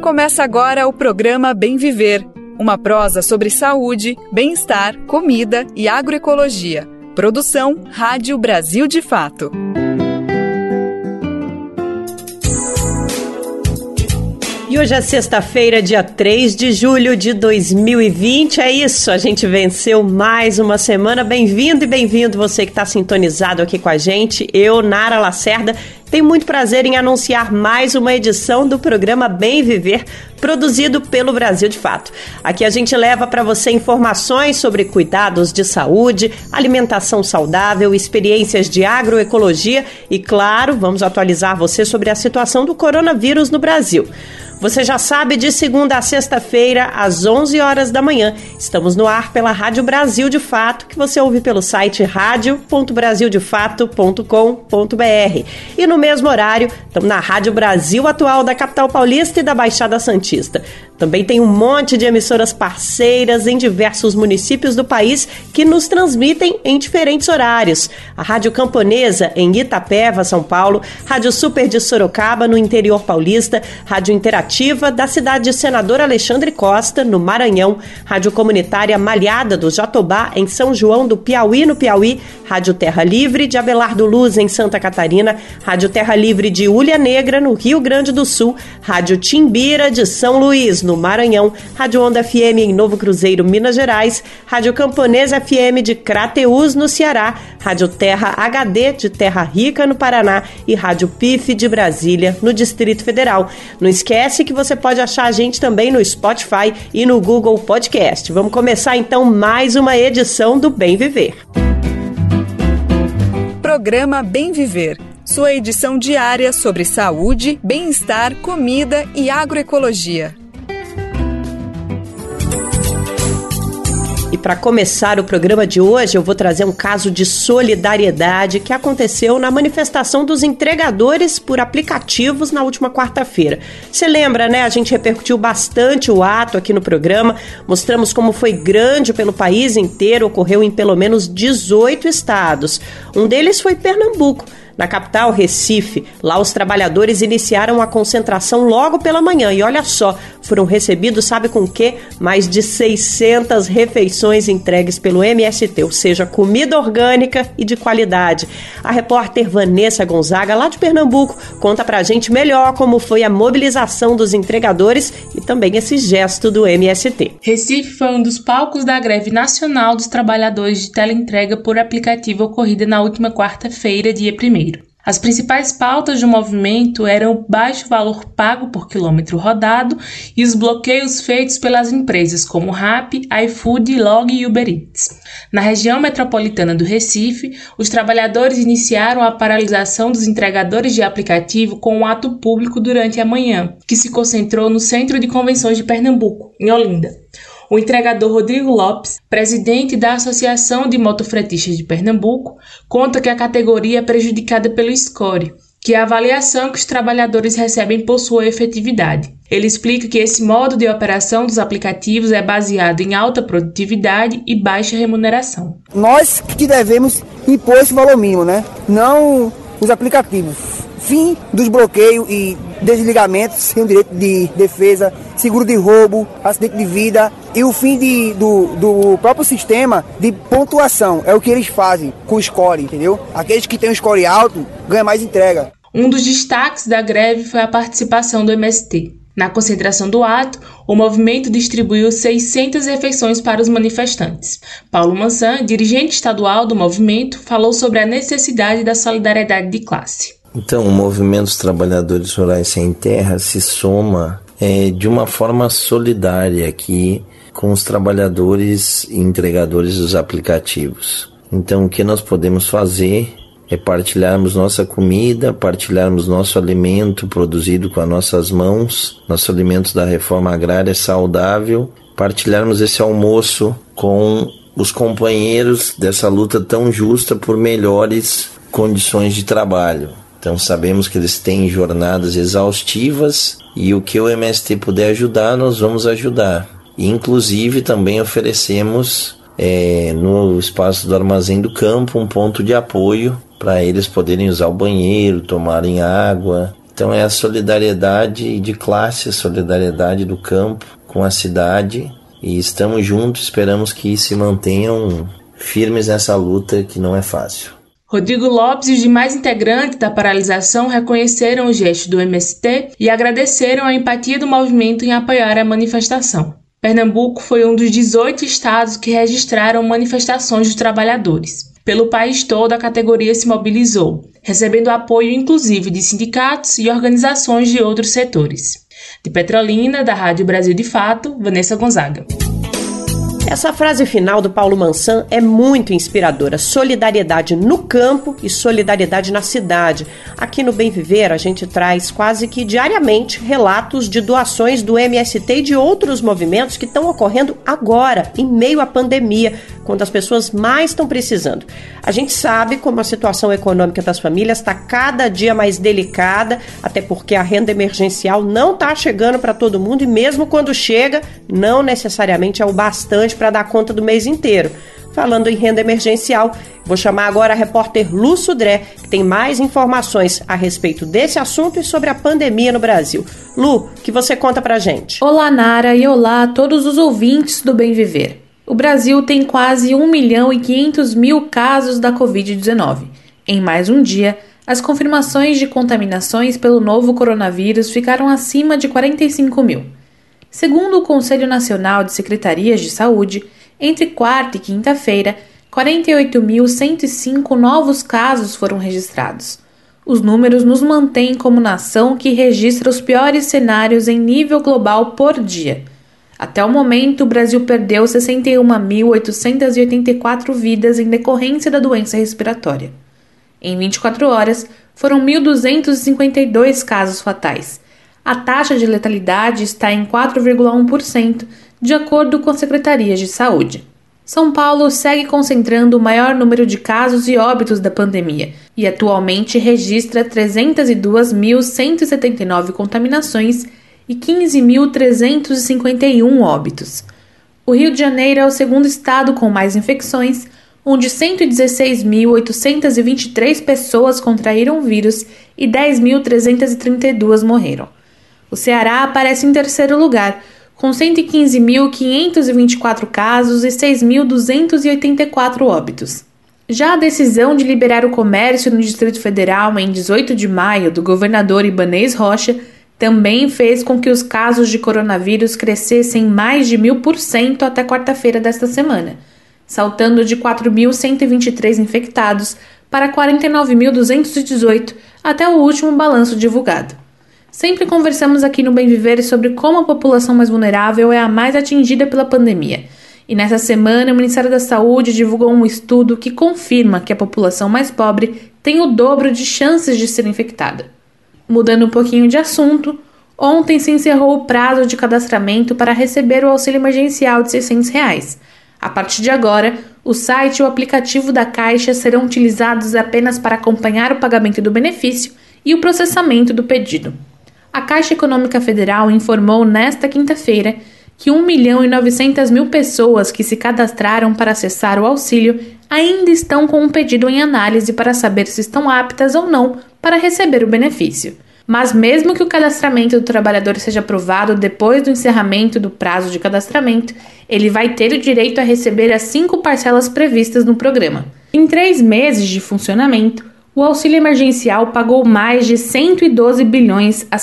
Começa agora o programa Bem Viver, uma prosa sobre saúde, bem-estar, comida e agroecologia. Produção Rádio Brasil de Fato. E hoje é sexta-feira, dia 3 de julho de 2020. É isso, a gente venceu mais uma semana. Bem-vindo e bem-vindo você que está sintonizado aqui com a gente. Eu, Nara Lacerda, tenho muito prazer em anunciar mais uma edição do programa Bem Viver, produzido pelo Brasil de Fato. Aqui a gente leva para você informações sobre cuidados de saúde, alimentação saudável, experiências de agroecologia e, claro, vamos atualizar você sobre a situação do coronavírus no Brasil. Você já sabe, de segunda a sexta-feira, às 11 horas da manhã, estamos no ar pela Rádio Brasil de Fato, que você ouve pelo site radio.brasildefato.com.br. E no mesmo horário, estamos na Rádio Brasil Atual da capital paulista e da Baixada Santista. Também tem um monte de emissoras parceiras em diversos municípios do país que nos transmitem em diferentes horários. A Rádio Camponesa, em Itapeva, São Paulo, Rádio Super de Sorocaba, no interior paulista, Rádio Interativa da cidade de Senador Alexandre Costa, no Maranhão, Rádio Comunitária Malhada do Jatobá, em São João do Piauí, no Piauí, Rádio Terra Livre de Abelardo Luz, em Santa Catarina, Rádio Terra Livre de Ulha Negra, no Rio Grande do Sul, Rádio Timbira de São Luís, no Maranhão, Rádio Onda FM em Novo Cruzeiro, Minas Gerais, Rádio Camponesa FM de Crateús, no Ceará, Rádio Terra HD de Terra Rica, no Paraná e Rádio PIF de Brasília, no Distrito Federal. Não esquece que você pode achar a gente também no Spotify e no Google Podcast. Vamos começar então mais uma edição do Bem Viver. Programa Bem Viver, sua edição diária sobre saúde, bem-estar, comida e agroecologia. E para começar o programa de hoje, eu vou trazer um caso de solidariedade que aconteceu na manifestação dos entregadores por aplicativos na última quarta-feira. Você lembra, né? A gente repercutiu bastante o ato aqui no programa, mostramos como foi grande pelo país inteiro, ocorreu em pelo menos 18 estados. Um deles foi Pernambuco. Na capital, Recife, lá os trabalhadores iniciaram a concentração logo pela manhã e olha só, foram recebidos, sabe com o quê? Mais de 600 refeições entregues pelo MST, ou seja, comida orgânica e de qualidade. A repórter Vanessa Gonzaga, lá de Pernambuco, conta pra gente melhor como foi a mobilização dos entregadores e também esse gesto do MST. Recife foi um dos palcos da greve nacional dos trabalhadores de teleentrega por aplicativo ocorrida na última quarta-feira, dia 1º. As principais pautas do movimento eram o baixo valor pago por quilômetro rodado e os bloqueios feitos pelas empresas como Rappi, iFood, Log e Uber Eats. Na região metropolitana do Recife, os trabalhadores iniciaram a paralisação dos entregadores de aplicativo com um ato público durante a manhã, que se concentrou no Centro de Convenções de Pernambuco, em Olinda. O entregador Rodrigo Lopes, presidente da Associação de Motofretistas de Pernambuco, conta que a categoria é prejudicada pelo score, que é a avaliação que os trabalhadores recebem por sua efetividade. Ele explica que esse modo de operação dos aplicativos é baseado em alta produtividade e baixa remuneração. Nós que devemos impor esse valor mínimo, né? Não os aplicativos. Fim dos bloqueios e desligamentos sem direito de defesa, seguro de roubo, acidente de vida e o fim do próprio sistema de pontuação. É o que eles fazem com o score, entendeu? Aqueles que têm um score alto ganham mais entrega. Um dos destaques da greve foi a participação do MST. Na concentração do ato, o movimento distribuiu 600 refeições para os manifestantes. Paulo Mansan, dirigente estadual do movimento, falou sobre a necessidade da solidariedade de classe. Então, o movimento dos trabalhadores rurais sem terra se soma de uma forma solidária aqui com os trabalhadores e entregadores dos aplicativos. Então, o que nós podemos fazer é partilharmos nossa comida, partilharmos nosso alimento produzido com as nossas mãos, nosso alimento da reforma agrária saudável, partilharmos esse almoço com os companheiros dessa luta tão justa por melhores condições de trabalho. Então sabemos que eles têm jornadas exaustivas e o que o MST puder ajudar, nós vamos ajudar. E, inclusive também oferecemos no espaço do Armazém do Campo um ponto de apoio para eles poderem usar o banheiro, tomarem água. Então é a solidariedade de classe, a solidariedade do campo com a cidade, e estamos juntos, esperamos que se mantenham firmes nessa luta que não é fácil. Rodrigo Lopes e os demais integrantes da paralisação reconheceram o gesto do MST e agradeceram a empatia do movimento em apoiar a manifestação. Pernambuco foi um dos 18 estados que registraram manifestações dos trabalhadores. Pelo país todo, a categoria se mobilizou, recebendo apoio inclusive de sindicatos e organizações de outros setores. De Petrolina, da Rádio Brasil de Fato, Vanessa Gonzaga. Essa frase final do Paulo Mansan é muito inspiradora. Solidariedade no campo e solidariedade na cidade. Aqui no Bem Viver, a gente traz quase que diariamente relatos de doações do MST e de outros movimentos que estão ocorrendo agora, em meio à pandemia, quando as pessoas mais estão precisando. A gente sabe como a situação econômica das famílias está cada dia mais delicada, até porque a renda emergencial não está chegando para todo mundo e mesmo quando chega, não necessariamente é o bastante para dar conta do mês inteiro. Falando em renda emergencial, vou chamar agora a repórter Lu Sudré, que tem mais informações a respeito desse assunto e sobre a pandemia no Brasil. Lu, o que você conta pra gente? Olá, Nara, e olá a todos os ouvintes do Bem Viver. O Brasil tem quase 1.500.000 casos da Covid-19. Em mais um dia, as confirmações de contaminações pelo novo coronavírus ficaram acima de 45 mil. Segundo o Conselho Nacional de Secretarias de Saúde, entre quarta e quinta-feira, 48.105 novos casos foram registrados. Os números nos mantêm como nação que registra os piores cenários em nível global por dia. Até o momento, o Brasil perdeu 61.884 vidas em decorrência da doença respiratória. Em 24 horas, foram 1.252 casos fatais. A taxa de letalidade está em 4,1%, de acordo com as secretarias de saúde. São Paulo segue concentrando o maior número de casos e óbitos da pandemia e atualmente registra 302.179 contaminações e 15.351 óbitos. O Rio de Janeiro é o segundo estado com mais infecções, onde 116.823 pessoas contraíram o vírus e 10.332 morreram. O Ceará aparece em terceiro lugar, com 115.524 casos e 6.284 óbitos. Já a decisão de liberar o comércio no Distrito Federal em 18 de maio do governador Ibanez Rocha também fez com que os casos de coronavírus crescessem mais de 1.000% até quarta-feira desta semana, saltando de 4.123 infectados para 49.218 até o último balanço divulgado. Sempre conversamos aqui no Bem Viver sobre como a população mais vulnerável é a mais atingida pela pandemia. E nessa semana, o Ministério da Saúde divulgou um estudo que confirma que a população mais pobre tem o dobro de chances de ser infectada. Mudando um pouquinho de assunto, ontem se encerrou o prazo de cadastramento para receber o auxílio emergencial de R$ 600. A partir de agora, o site e o aplicativo da Caixa serão utilizados apenas para acompanhar o pagamento do benefício e o processamento do pedido. A Caixa Econômica Federal informou nesta quinta-feira que 1.900.000 pessoas que se cadastraram para acessar o auxílio ainda estão com um pedido em análise para saber se estão aptas ou não para receber o benefício. Mas mesmo que o cadastramento do trabalhador seja aprovado depois do encerramento do prazo de cadastramento, ele vai ter o direito a receber as 5 parcelas previstas no programa. Em 3 meses de funcionamento, o auxílio emergencial pagou mais de 112 bilhões a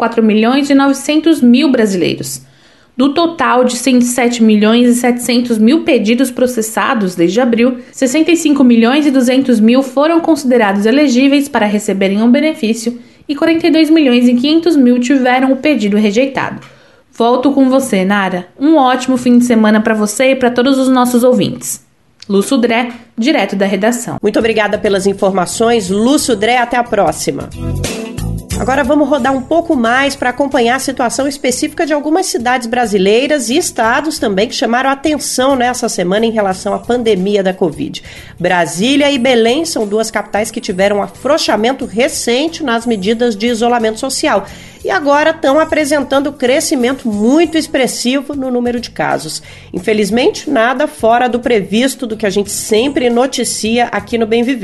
64.900.000 brasileiros. Do total de 107.700.000 pedidos processados desde abril, 65.200.000 foram considerados elegíveis para receberem um benefício e 42.500.000 tiveram o pedido rejeitado. Volto com você, Nara. Um ótimo fim de semana para você e para todos os nossos ouvintes. Lu Sudré, direto da redação. Muito obrigada pelas informações, Lu Sudré. Até a próxima. Agora vamos rodar um pouco mais para acompanhar a situação específica de algumas cidades brasileiras e estados também que chamaram a atenção nessa semana em relação à pandemia da Covid. Brasília e Belém são 2 capitais que tiveram um afrouxamento recente nas medidas de isolamento social e agora estão apresentando crescimento muito expressivo no número de casos. Infelizmente, nada fora do previsto do que a gente sempre noticia aqui no Bem Viver.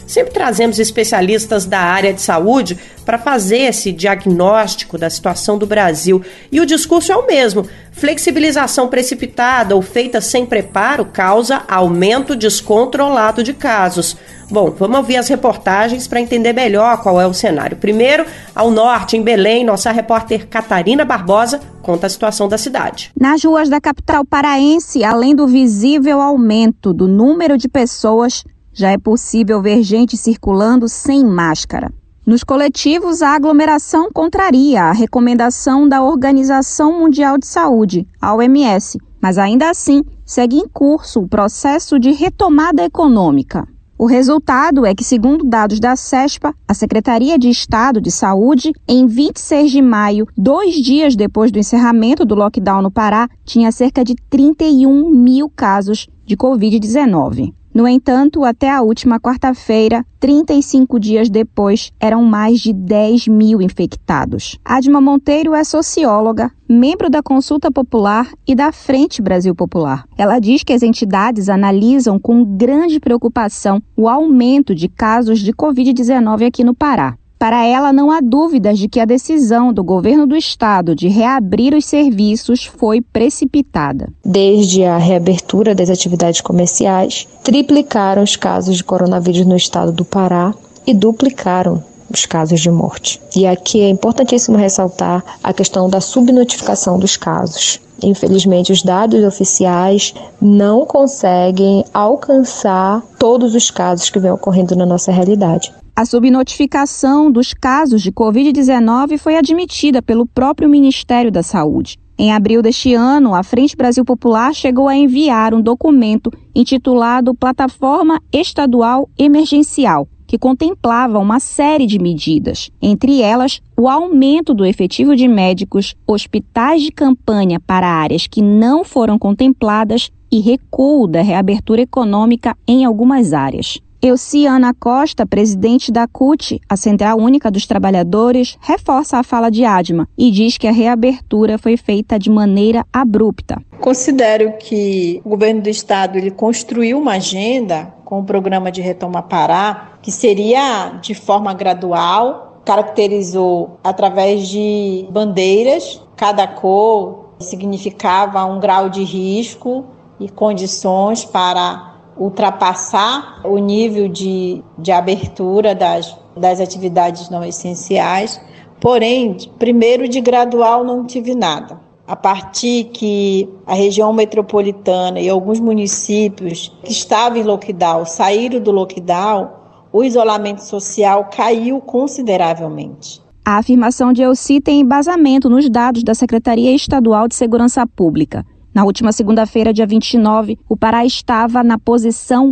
sempre trazemos especialistas da área de saúde para fazer esse diagnóstico da situação do Brasil. E o discurso é o mesmo. Flexibilização precipitada ou feita sem preparo causa aumento descontrolado de casos. Bom, vamos ouvir as reportagens para entender melhor qual é o cenário. Primeiro, ao norte, em Belém, nossa repórter Catarina Barbosa conta a situação da cidade. Nas ruas da capital paraense, além do visível aumento do número de pessoas, já é possível ver gente circulando sem máscara. Nos coletivos, a aglomeração contraria a recomendação da Organização Mundial de Saúde, a OMS, mas ainda assim segue em curso o processo de retomada econômica. O resultado é que, segundo dados da CESPA, a Secretaria de Estado de Saúde, em 26 de maio, 2 dias depois do encerramento do lockdown no Pará, tinha cerca de 31 mil casos de Covid-19. No entanto, até a última quarta-feira, 35 dias depois, eram mais de 10 mil infectados. Adma Monteiro é socióloga, membro da Consulta Popular e da Frente Brasil Popular. Ela diz que as entidades analisam com grande preocupação o aumento de casos de Covid-19 aqui no Pará. Para ela, não há dúvidas de que a decisão do governo do estado de reabrir os serviços foi precipitada. Desde a reabertura das atividades comerciais, triplicaram os casos de coronavírus no estado do Pará e duplicaram os casos de morte. E aqui é importantíssimo ressaltar a questão da subnotificação dos casos. Infelizmente, os dados oficiais não conseguem alcançar todos os casos que vêm ocorrendo na nossa realidade. A subnotificação dos casos de Covid-19 foi admitida pelo próprio Ministério da Saúde. Em abril deste ano, a Frente Brasil Popular chegou a enviar um documento intitulado Plataforma Estadual Emergencial, que contemplava uma série de medidas, entre elas o aumento do efetivo de médicos, hospitais de campanha para áreas que não foram contempladas e recuo da reabertura econômica em algumas áreas. Elciana Costa, presidente da CUT, a Central Única dos Trabalhadores, reforça a fala de Adma e diz que a reabertura foi feita de maneira abrupta. Considero que o governo do estado ele construiu uma agenda com o programa de Retoma Pará, que seria de forma gradual, caracterizou através de bandeiras, cada cor significava um grau de risco e condições para ultrapassar o nível de abertura das atividades não essenciais. Porém, primeiro de gradual não tive nada. A partir que a região metropolitana e alguns municípios que estavam em lockdown saíram do lockdown, o isolamento social caiu consideravelmente. A afirmação de Elci tem embasamento nos dados da Secretaria Estadual de Segurança Pública. Na última segunda-feira, dia 29, o Pará estava na posição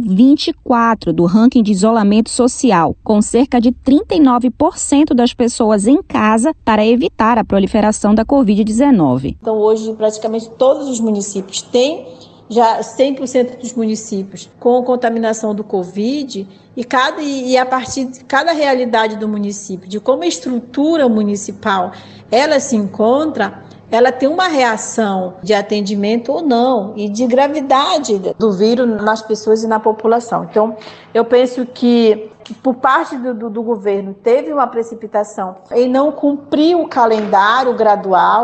24 do ranking de isolamento social, com cerca de 39% das pessoas em casa para evitar a proliferação da Covid-19. Então, hoje, praticamente todos os municípios têm, já 100% dos municípios com contaminação do Covid, e a partir de cada realidade do município, de como a estrutura municipal ela se encontra, ela tem uma reação de atendimento ou não, e de gravidade do vírus nas pessoas e na população. Então, eu penso que por parte do governo teve uma precipitação em não cumprir o calendário gradual,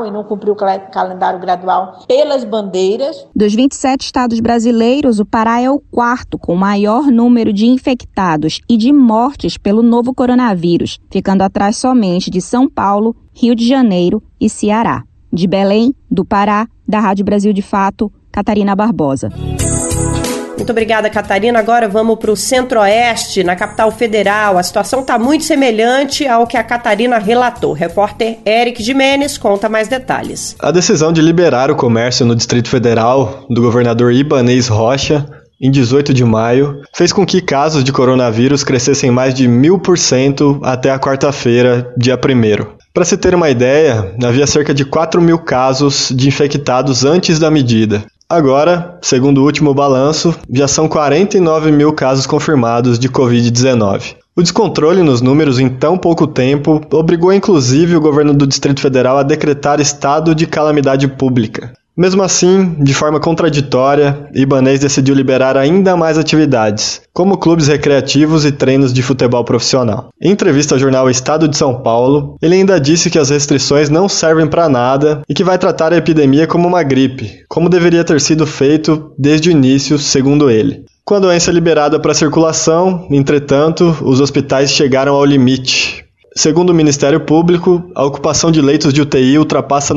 pelas bandeiras. Dos 27 estados brasileiros, o Pará é o quarto com maior número de infectados e de mortes pelo novo coronavírus, ficando atrás somente de São Paulo, Rio de Janeiro e Ceará. De Belém, do Pará, da Rádio Brasil de Fato, Catarina Barbosa. Muito obrigada, Catarina. Agora vamos para o Centro-Oeste, na capital federal. A situação está muito semelhante ao que a Catarina relatou. O repórter Eric Jimenez conta mais detalhes. A decisão de liberar o comércio no Distrito Federal do governador Ibanez Rocha, em 18 de maio, fez com que casos de coronavírus crescessem mais de 1000% até a quarta-feira, dia 1º. Para se ter uma ideia, havia cerca de 4 mil casos de infectados antes da medida. Agora, segundo o último balanço, já são 49 mil casos confirmados de Covid-19. O descontrole nos números em tão pouco tempo obrigou inclusive o governo do Distrito Federal a decretar estado de calamidade pública. Mesmo assim, de forma contraditória, Ibanez decidiu liberar ainda mais atividades, como clubes recreativos e treinos de futebol profissional. Em entrevista ao jornal Estado de São Paulo, ele ainda disse que as restrições não servem para nada e que vai tratar a epidemia como uma gripe, como deveria ter sido feito desde o início, segundo ele. Com a doença liberada para circulação, entretanto, os hospitais chegaram ao limite. Segundo o Ministério Público, a ocupação de leitos de UTI ultrapassa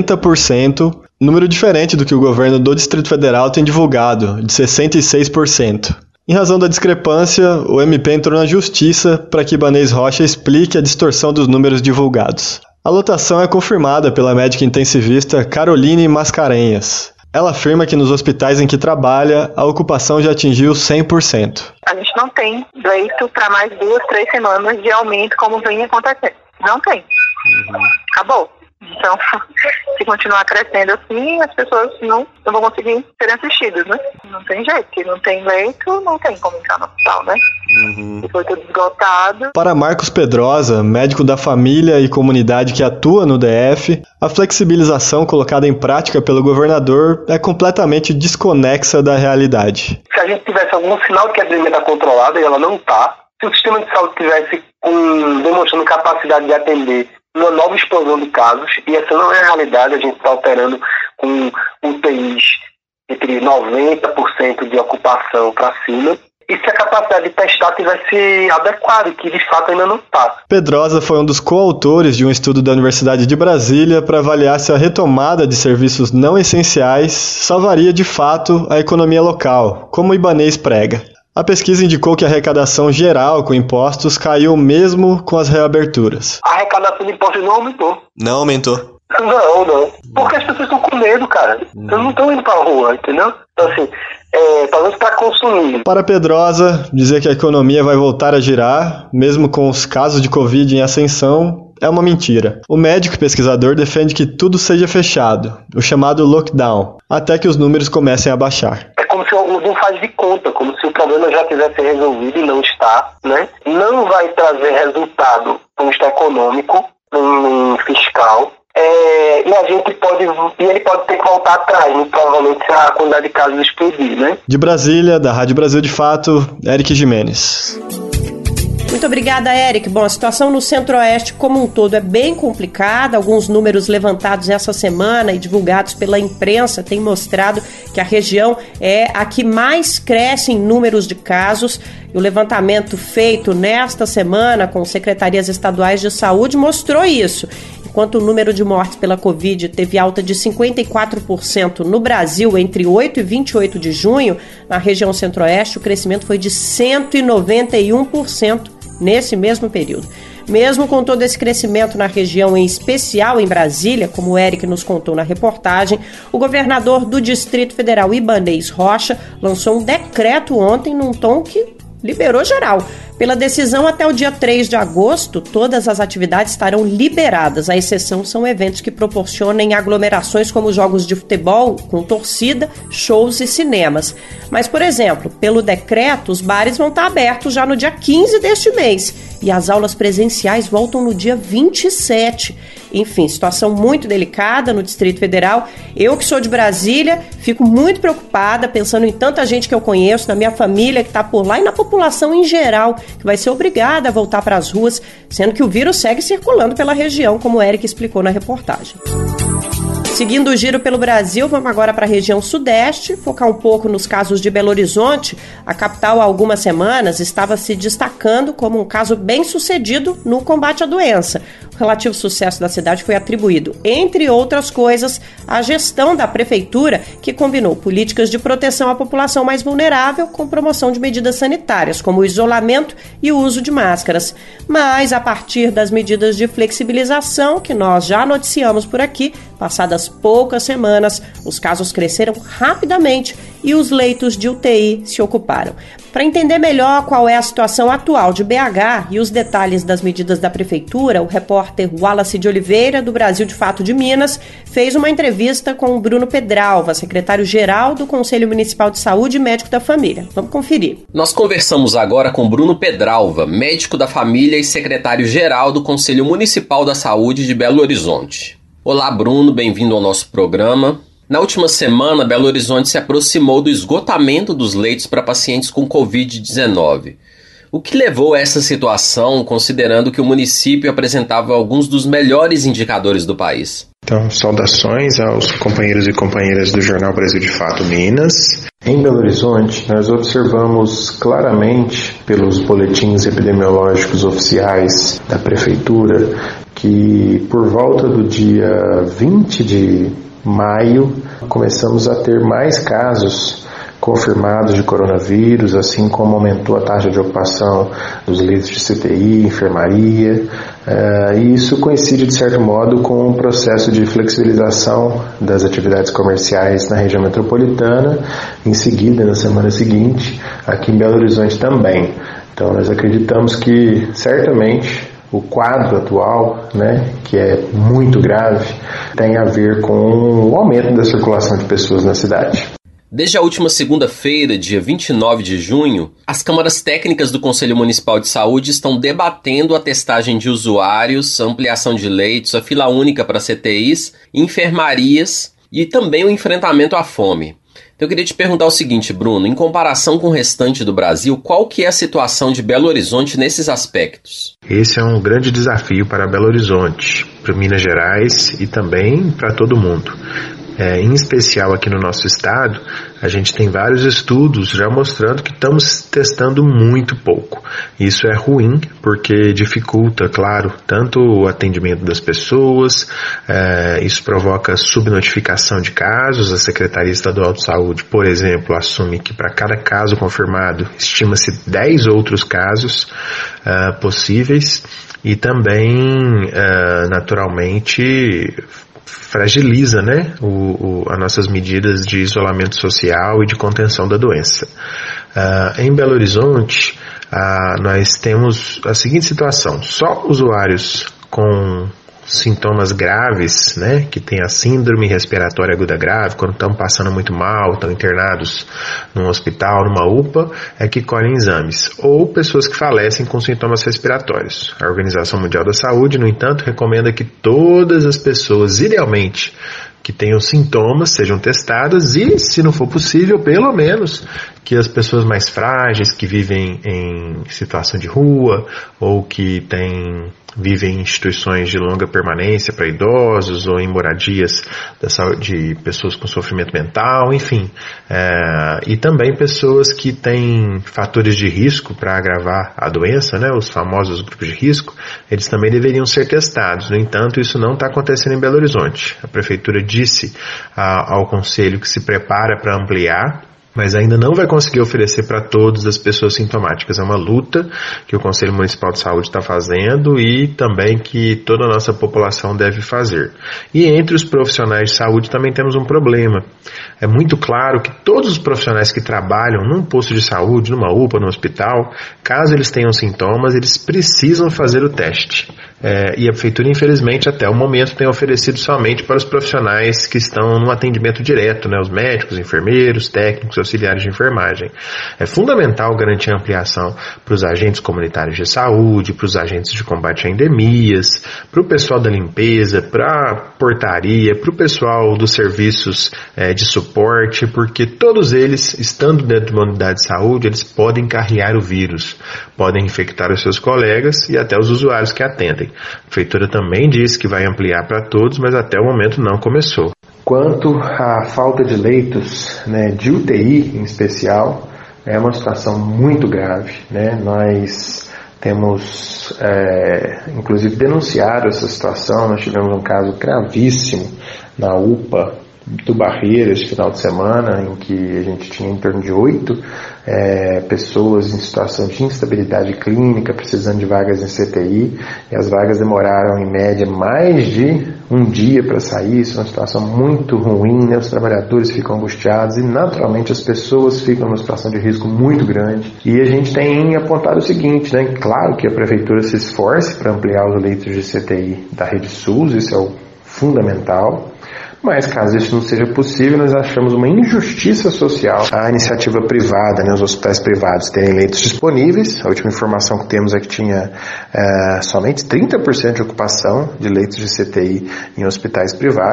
90%, número diferente do que o governo do Distrito Federal tem divulgado, de 66%. Em razão da discrepância, o MP entrou na Justiça para que Ibanez Rocha explique a distorção dos números divulgados. A lotação é confirmada pela médica intensivista Caroline Mascarenhas. Ela afirma que nos hospitais em que trabalha, a ocupação já atingiu 100%. A gente não tem leito para mais 2, 3 semanas de aumento como vem acontecendo. Não tem. Acabou. Então, se continuar crescendo assim, as pessoas não vão conseguir ser assistidas, né? Não tem jeito. Se não tem leito, não tem como entrar no hospital, né? Se for tudo esgotado. Para Marcos Pedrosa, médico da família e comunidade que atua no DF, a flexibilização colocada em prática pelo governador é completamente desconexa da realidade. Se a gente tivesse algum sinal de que a epidemia está controlada e ela não está, se o sistema de saúde tivesse demonstrando capacidade de atender uma nova explosão de casos, e essa não é a realidade, a gente está operando com UTIs entre 90% de ocupação para cima, e se a capacidade de testar tivesse adequada, que de fato ainda não está. Pedrosa foi um dos coautores de um estudo da Universidade de Brasília para avaliar se a retomada de serviços não essenciais salvaria de fato a economia local, como o Ibanez prega. A pesquisa indicou que a arrecadação geral com impostos caiu mesmo com as reaberturas. A arrecadação de impostos não aumentou. Não aumentou? Não. Porque as pessoas estão com medo, cara. Eles não estão indo pra rua, entendeu? Então, assim, talvez para consumir. Para Pedrosa, dizer que a economia vai voltar a girar, mesmo com os casos de Covid em ascensão, é uma mentira. O médico e pesquisador defende que tudo seja fechado, o chamado lockdown, até que os números comecem a baixar. É como se não faz de conta, como se o problema já tivesse resolvido e não está, né? Não vai trazer resultado no estado econômico, no fiscal. E ele pode ter que voltar atrás, né? Provavelmente se a quantidade de casos explodir, né? De Brasília, da Rádio Brasil de Fato, Eric Jimenez. Muito obrigada, Eric. Bom, a situação no Centro-Oeste como um todo é bem complicada. Alguns números levantados essa semana e divulgados pela imprensa têm mostrado que a região é a que mais cresce em números de casos. E o levantamento feito nesta semana com secretarias estaduais de saúde mostrou isso. Enquanto o número de mortes pela Covid teve alta de 54% no Brasil entre 8 e 28 de junho, na região Centro-Oeste o crescimento foi de 191% nesse mesmo período. Mesmo com todo esse crescimento na região, em especial em Brasília, como o Eric nos contou na reportagem, o governador do Distrito Federal, Ibanez Rocha, lançou um decreto ontem num tom que liberou geral. Pela decisão, até o dia 3 de agosto, todas as atividades estarão liberadas. A exceção são eventos que proporcionem aglomerações como jogos de futebol com torcida, shows e cinemas. Mas, por exemplo, pelo decreto, os bares vão estar abertos já no dia 15 deste mês e as aulas presenciais voltam no dia 27. Enfim, situação muito delicada no Distrito Federal. Eu, que sou de Brasília, fico muito preocupada pensando em tanta gente que eu conheço, na minha família que está por lá e na população em geral, que vai ser obrigada a voltar para as ruas, sendo que o vírus segue circulando pela região, como o Eric explicou na reportagem. Seguindo o giro pelo Brasil, vamos agora para a região sudeste, focar um pouco nos casos de Belo Horizonte. A capital há algumas semanas estava se destacando como um caso bem sucedido no combate à doença. O relativo sucesso da cidade foi atribuído, entre outras coisas, à gestão da prefeitura, que combinou políticas de proteção à população mais vulnerável com promoção de medidas sanitárias, como o isolamento e o uso de máscaras. Mas, a partir das medidas de flexibilização, que nós já noticiamos por aqui, passadas poucas semanas, os casos cresceram rapidamente e os leitos de UTI se ocuparam. Para entender melhor qual é a situação atual de BH e os detalhes das medidas da Prefeitura, o repórter Wallace de Oliveira, do Brasil de Fato de Minas, fez uma entrevista com o Bruno Pedralva, secretário-geral do Conselho Municipal de Saúde e médico da família. Vamos conferir. Nós conversamos agora com Bruno Pedralva, médico da família e secretário-geral do Conselho Municipal da Saúde de Belo Horizonte. Olá, Bruno, bem-vindo ao nosso programa. Na última semana, Belo Horizonte se aproximou do esgotamento dos leitos para pacientes com Covid-19. O que levou a essa situação, considerando que o município apresentava alguns dos melhores indicadores do país? Então, saudações aos companheiros e companheiras do Jornal Brasil de Fato Minas. Em Belo Horizonte, nós observamos claramente, pelos boletins epidemiológicos oficiais da Prefeitura, que por volta do dia 20 de maio, começamos a ter mais casos confirmados de coronavírus, assim como aumentou a taxa de ocupação dos leitos de CTI, enfermaria, e isso coincide de certo modo com o processo de flexibilização das atividades comerciais na região metropolitana, em seguida, na semana seguinte, aqui em Belo Horizonte também. Então nós acreditamos que certamente o quadro atual, que é muito grave, tem a ver com o aumento da circulação de pessoas na cidade. Desde a última segunda-feira, dia 29 de junho, as câmaras técnicas do Conselho Municipal de Saúde estão debatendo a testagem de usuários, a ampliação de leitos, a fila única para CTIs, enfermarias e também o enfrentamento à fome. Então eu queria te perguntar o seguinte, Bruno, em comparação com o restante do Brasil, qual que é a situação de Belo Horizonte nesses aspectos? Esse é um grande desafio para Belo Horizonte, para Minas Gerais e também para todo mundo. Em especial aqui no nosso estado, a gente tem vários estudos já mostrando que estamos testando muito pouco. Isso é ruim porque dificulta, claro, tanto o atendimento das pessoas, isso provoca subnotificação de casos. A Secretaria Estadual de Saúde, por exemplo, assume que para cada caso confirmado, estima-se 10 outros casos possíveis e também, naturalmente, fragiliza as nossas medidas de isolamento social e de contenção da doença. Em Belo Horizonte, nós temos a seguinte situação: só usuários com sintomas graves, que tem a síndrome respiratória aguda grave, quando estão passando muito mal, estão internados num hospital, numa UPA, é que colhem exames, ou pessoas que falecem com sintomas respiratórios. A Organização Mundial da Saúde, no entanto, recomenda que todas as pessoas, idealmente, que tenham sintomas sejam testadas e, se não for possível, pelo menos que as pessoas mais frágeis, que vivem em situação de rua ou que vivem em instituições de longa permanência para idosos ou em moradias de pessoas com sofrimento mental, enfim, e também pessoas que têm fatores de risco para agravar a doença, os famosos grupos de risco, eles também deveriam ser testados. No entanto, isso não está acontecendo em Belo Horizonte. A Prefeitura disse ao Conselho que se prepara para ampliar, mas ainda não vai conseguir oferecer para todas as pessoas sintomáticas. É uma luta que o Conselho Municipal de Saúde está fazendo e também que toda a nossa população deve fazer. E entre os profissionais de saúde também temos um problema. É muito claro que todos os profissionais que trabalham num posto de saúde, numa UPA, no hospital, caso eles tenham sintomas, eles precisam fazer o teste. E a Prefeitura, infelizmente, até o momento tem oferecido somente para os profissionais que estão no atendimento direto, os médicos, enfermeiros, técnicos, auxiliares de enfermagem. É fundamental garantir a ampliação para os agentes comunitários de saúde, para os agentes de combate a endemias, para o pessoal da limpeza, para a portaria, para o pessoal dos serviços de suporte, porque todos eles, estando dentro de uma unidade de saúde, eles podem carrear o vírus, podem infectar os seus colegas e até os usuários que atendem. A Prefeitura também disse que vai ampliar para todos, mas até o momento não começou. Quanto à falta de leitos, de UTI em especial, é uma situação muito grave. Nós temos, inclusive, denunciado essa situação. Nós tivemos um caso gravíssimo na UPA do Barreira esse final de semana, em que a gente tinha em torno de 8 pessoas em situação de instabilidade clínica, precisando de vagas em CTI, e as vagas demoraram em média mais de um dia para sair. Isso é uma situação muito ruim, os trabalhadores ficam angustiados e naturalmente as pessoas ficam numa situação de risco muito grande. E a gente tem apontado o seguinte, claro que a Prefeitura se esforce para ampliar os leitos de CTI da rede SUS, isso é o fundamental. Mas caso isso não seja possível, nós achamos uma injustiça social a iniciativa privada, os hospitais privados terem leitos disponíveis. A última informação que temos é que tinha somente 30% de ocupação de leitos de CTI em hospitais privados.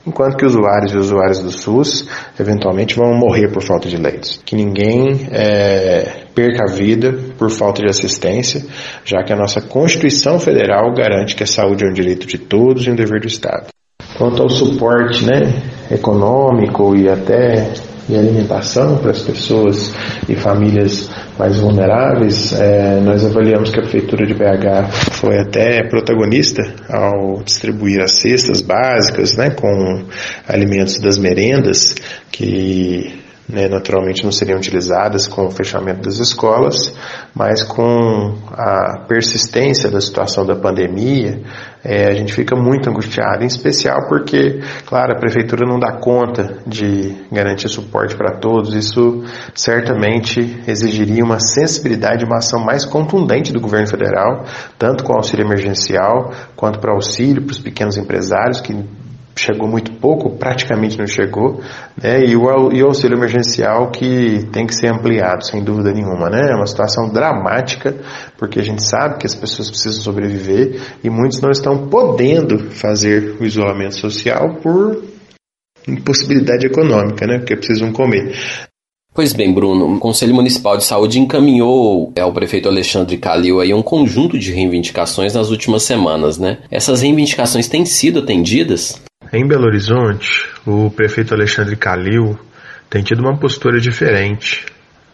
enquanto que usuários e usuárias do SUS eventualmente vão morrer por falta de leitos. Que ninguém perca a vida por falta de assistência, já que a nossa Constituição Federal garante que a saúde é um direito de todos e um dever do Estado. Quanto ao suporte, econômico e até de alimentação para as pessoas e famílias mais vulneráveis, nós avaliamos que a Prefeitura de BH foi até protagonista ao distribuir as cestas básicas, com alimentos das merendas, que naturalmente não seriam utilizadas com o fechamento das escolas, mas com a persistência da situação da pandemia, a gente fica muito angustiado, em especial porque, claro, a Prefeitura não dá conta de garantir suporte para todos. Isso certamente exigiria uma sensibilidade, uma ação mais contundente do governo federal, tanto com auxílio emergencial, quanto para auxílio para os pequenos empresários, que chegou muito pouco, praticamente não chegou, e o auxílio emergencial que tem que ser ampliado, sem dúvida nenhuma, É uma situação dramática, porque a gente sabe que as pessoas precisam sobreviver e muitos não estão podendo fazer o isolamento social por impossibilidade econômica, Porque precisam comer. Pois bem, Bruno, o Conselho Municipal de Saúde encaminhou ao prefeito Alexandre Calil aí um conjunto de reivindicações nas últimas semanas, Essas reivindicações têm sido atendidas? Em Belo Horizonte, o prefeito Alexandre Calil tem tido uma postura diferente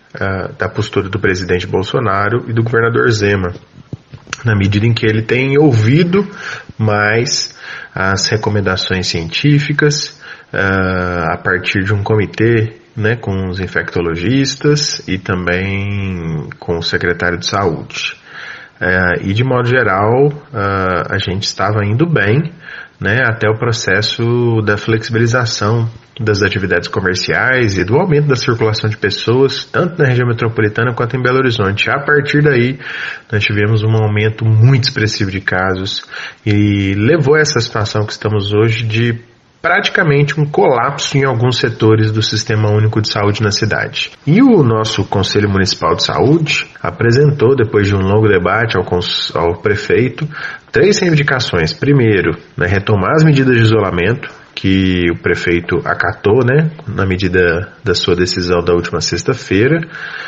da postura do presidente Bolsonaro e do governador Zema, na medida em que ele tem ouvido mais as recomendações científicas a partir de um comitê, com os infectologistas e também com o secretário de saúde. E de modo geral, a gente estava indo bem, até o processo da flexibilização das atividades comerciais e do aumento da circulação de pessoas, tanto na região metropolitana quanto em Belo Horizonte. A partir daí, nós tivemos um aumento muito expressivo de casos e levou a essa situação que estamos hoje de praticamente um colapso em alguns setores do Sistema Único de Saúde na cidade. E o nosso Conselho Municipal de Saúde apresentou, depois de um longo debate ao prefeito, 3 reivindicações. Primeiro, retomar as medidas de isolamento, que o prefeito acatou, na medida da sua decisão da última sexta-feira.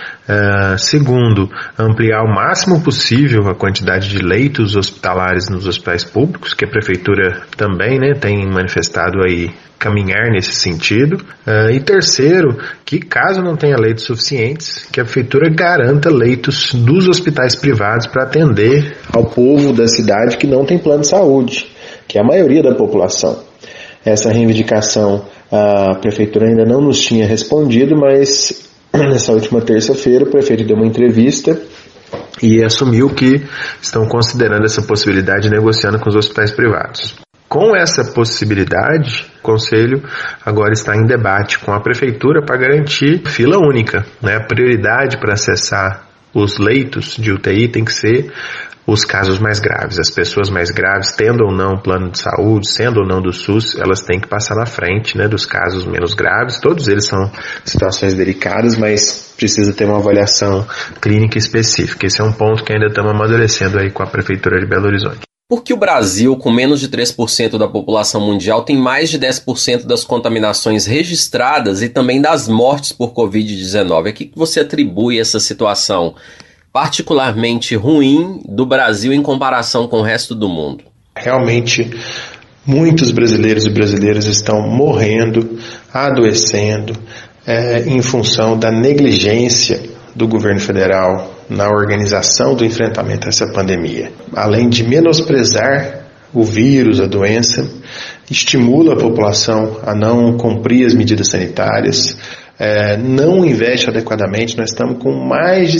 Segundo, ampliar o máximo possível a quantidade de leitos hospitalares nos hospitais públicos, que a Prefeitura também tem manifestado aí caminhar nesse sentido. E terceiro, que caso não tenha leitos suficientes, que a Prefeitura garanta leitos dos hospitais privados para atender ao povo da cidade que não tem plano de saúde, que é a maioria da população. Essa reivindicação a Prefeitura ainda não nos tinha respondido, mas nessa última terça-feira o prefeito deu uma entrevista e assumiu que estão considerando essa possibilidade de negociando com os hospitais privados. Com essa possibilidade, o Conselho agora está em debate com a Prefeitura para garantir fila única. A prioridade para acessar os leitos de UTI tem que ser os casos mais graves. As pessoas mais graves, tendo ou não plano de saúde, sendo ou não do SUS, elas têm que passar na frente dos casos menos graves. Todos eles são situações delicadas, mas precisa ter uma avaliação clínica específica. Esse é um ponto que ainda estamos amadurecendo aí com a Prefeitura de Belo Horizonte. Por que o Brasil, com menos de 3% da população mundial, tem mais de 10% das contaminações registradas e também das mortes por Covid-19? A que você atribui essa situação particularmente ruim do Brasil em comparação com o resto do mundo? Realmente, muitos brasileiros e brasileiras estão morrendo, adoecendo, em função da negligência do governo federal na organização do enfrentamento a essa pandemia. Além de menosprezar o vírus, a doença, estimula a população a não cumprir as medidas sanitárias, não investe adequadamente. Nós estamos com mais de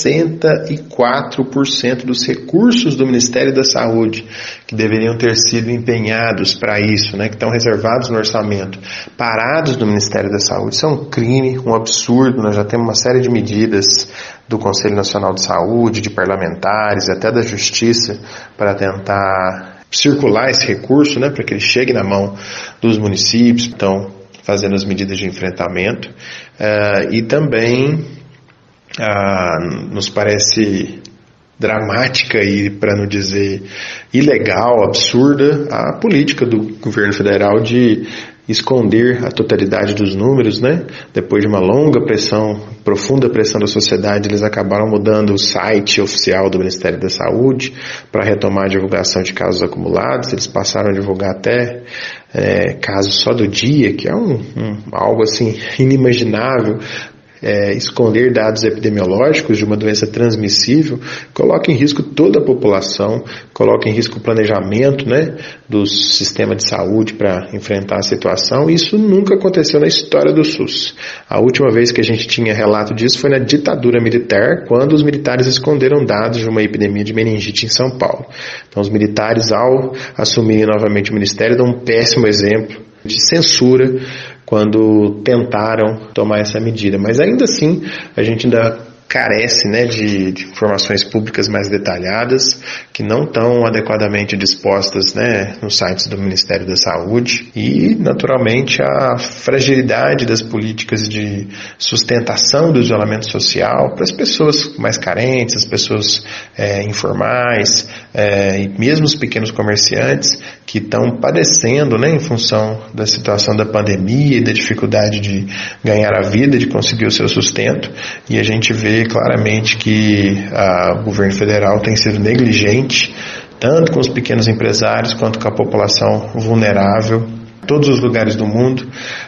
64% dos recursos do Ministério da Saúde que deveriam ter sido empenhados para isso, que estão reservados no orçamento, parados no Ministério da Saúde. Isso é um crime, um absurdo. Nós já temos uma série de medidas do Conselho Nacional de Saúde, de parlamentares, até da Justiça, para tentar circular esse recurso, para que ele chegue na mão dos municípios. Então, fazendo as medidas de enfrentamento, e também nos parece dramática e, para não dizer ilegal, absurda, a política do governo federal de esconder a totalidade dos números, né? Depois de uma longa pressão, profunda pressão da sociedade, eles acabaram mudando o site oficial do Ministério da Saúde para retomar a divulgação de casos acumulados. Eles passaram a divulgar até casos só do dia, que é algo assim inimaginável. Esconder dados epidemiológicos de uma doença transmissível coloca em risco toda a população, coloca em risco o planejamento, né, do sistema de saúde para enfrentar a situação. Isso nunca aconteceu na história do SUS. A última vez que a gente tinha relato disso foi na ditadura militar, quando os militares esconderam dados de uma epidemia de meningite em São Paulo. Então os militares, ao assumirem novamente o ministério, dão um péssimo exemplo de censura quando tentaram tomar essa medida. Mas ainda assim, a gente ainda carece, né, de informações públicas mais detalhadas, que não estão adequadamente dispostas, né, nos sites do Ministério da Saúde, e naturalmente a fragilidade das políticas de sustentação do isolamento social para as pessoas mais carentes, as pessoas informais, e mesmo os pequenos comerciantes que estão padecendo, né, em função da situação da pandemia e da dificuldade de ganhar a vida, de conseguir o seu sustento. E a gente vê claramente que o governo federal tem sido negligente, tanto com os pequenos empresários quanto com a população vulnerável. Em todos os lugares do mundo,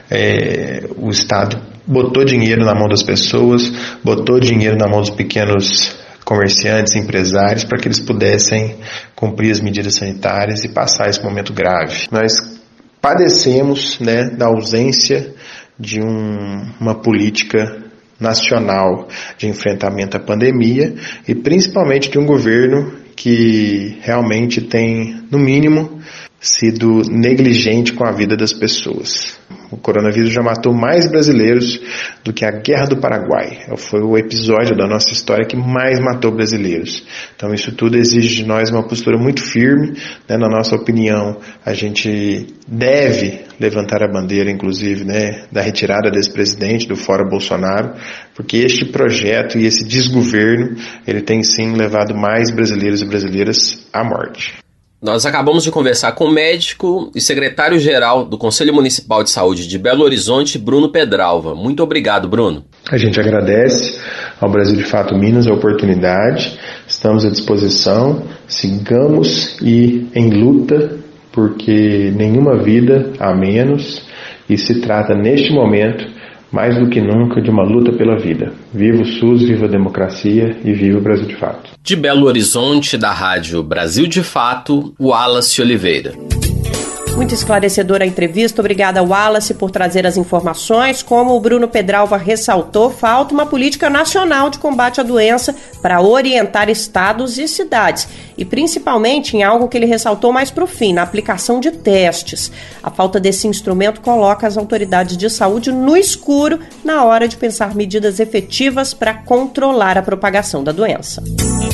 o Estado botou dinheiro na mão das pessoas, botou dinheiro na mão dos pequenos comerciantes, empresários, para que eles pudessem cumprir as medidas sanitárias e passar esse momento grave. Nós padecemos, né, da ausência de uma política nacional de enfrentamento à pandemia e principalmente de um governo que realmente tem, no mínimo, sido negligente com a vida das pessoas. O coronavírus já matou mais brasileiros do que a Guerra do Paraguai. Foi o episódio da nossa história que mais matou brasileiros. Então isso tudo exige de nós uma postura muito firme, né? Na nossa opinião, a gente deve levantar a bandeira, inclusive, né, da retirada desse presidente, do Fora Bolsonaro, porque este projeto e esse desgoverno, ele tem sim levado mais brasileiros e brasileiras à morte. Nós acabamos de conversar com o médico e secretário-geral do Conselho Municipal de Saúde de Belo Horizonte, Bruno Pedralva. Muito obrigado, Bruno. A gente agradece ao Brasil de Fato Minas a oportunidade, estamos à disposição, sigamos em luta, porque nenhuma vida a menos, e se trata neste momento mais do que nunca de uma luta pela vida. Viva o SUS, viva a democracia e viva o Brasil de Fato. De Belo Horizonte, da rádio Brasil de Fato, Wallace Oliveira. Muito esclarecedora a entrevista. Obrigada, Wallace, por trazer as informações. Como o Bruno Pedralva ressaltou, falta uma política nacional de combate à doença para orientar estados e cidades. E principalmente em algo que ele ressaltou mais para o fim, na aplicação de testes. A falta desse instrumento coloca as autoridades de saúde no escuro na hora de pensar medidas efetivas para controlar a propagação da doença.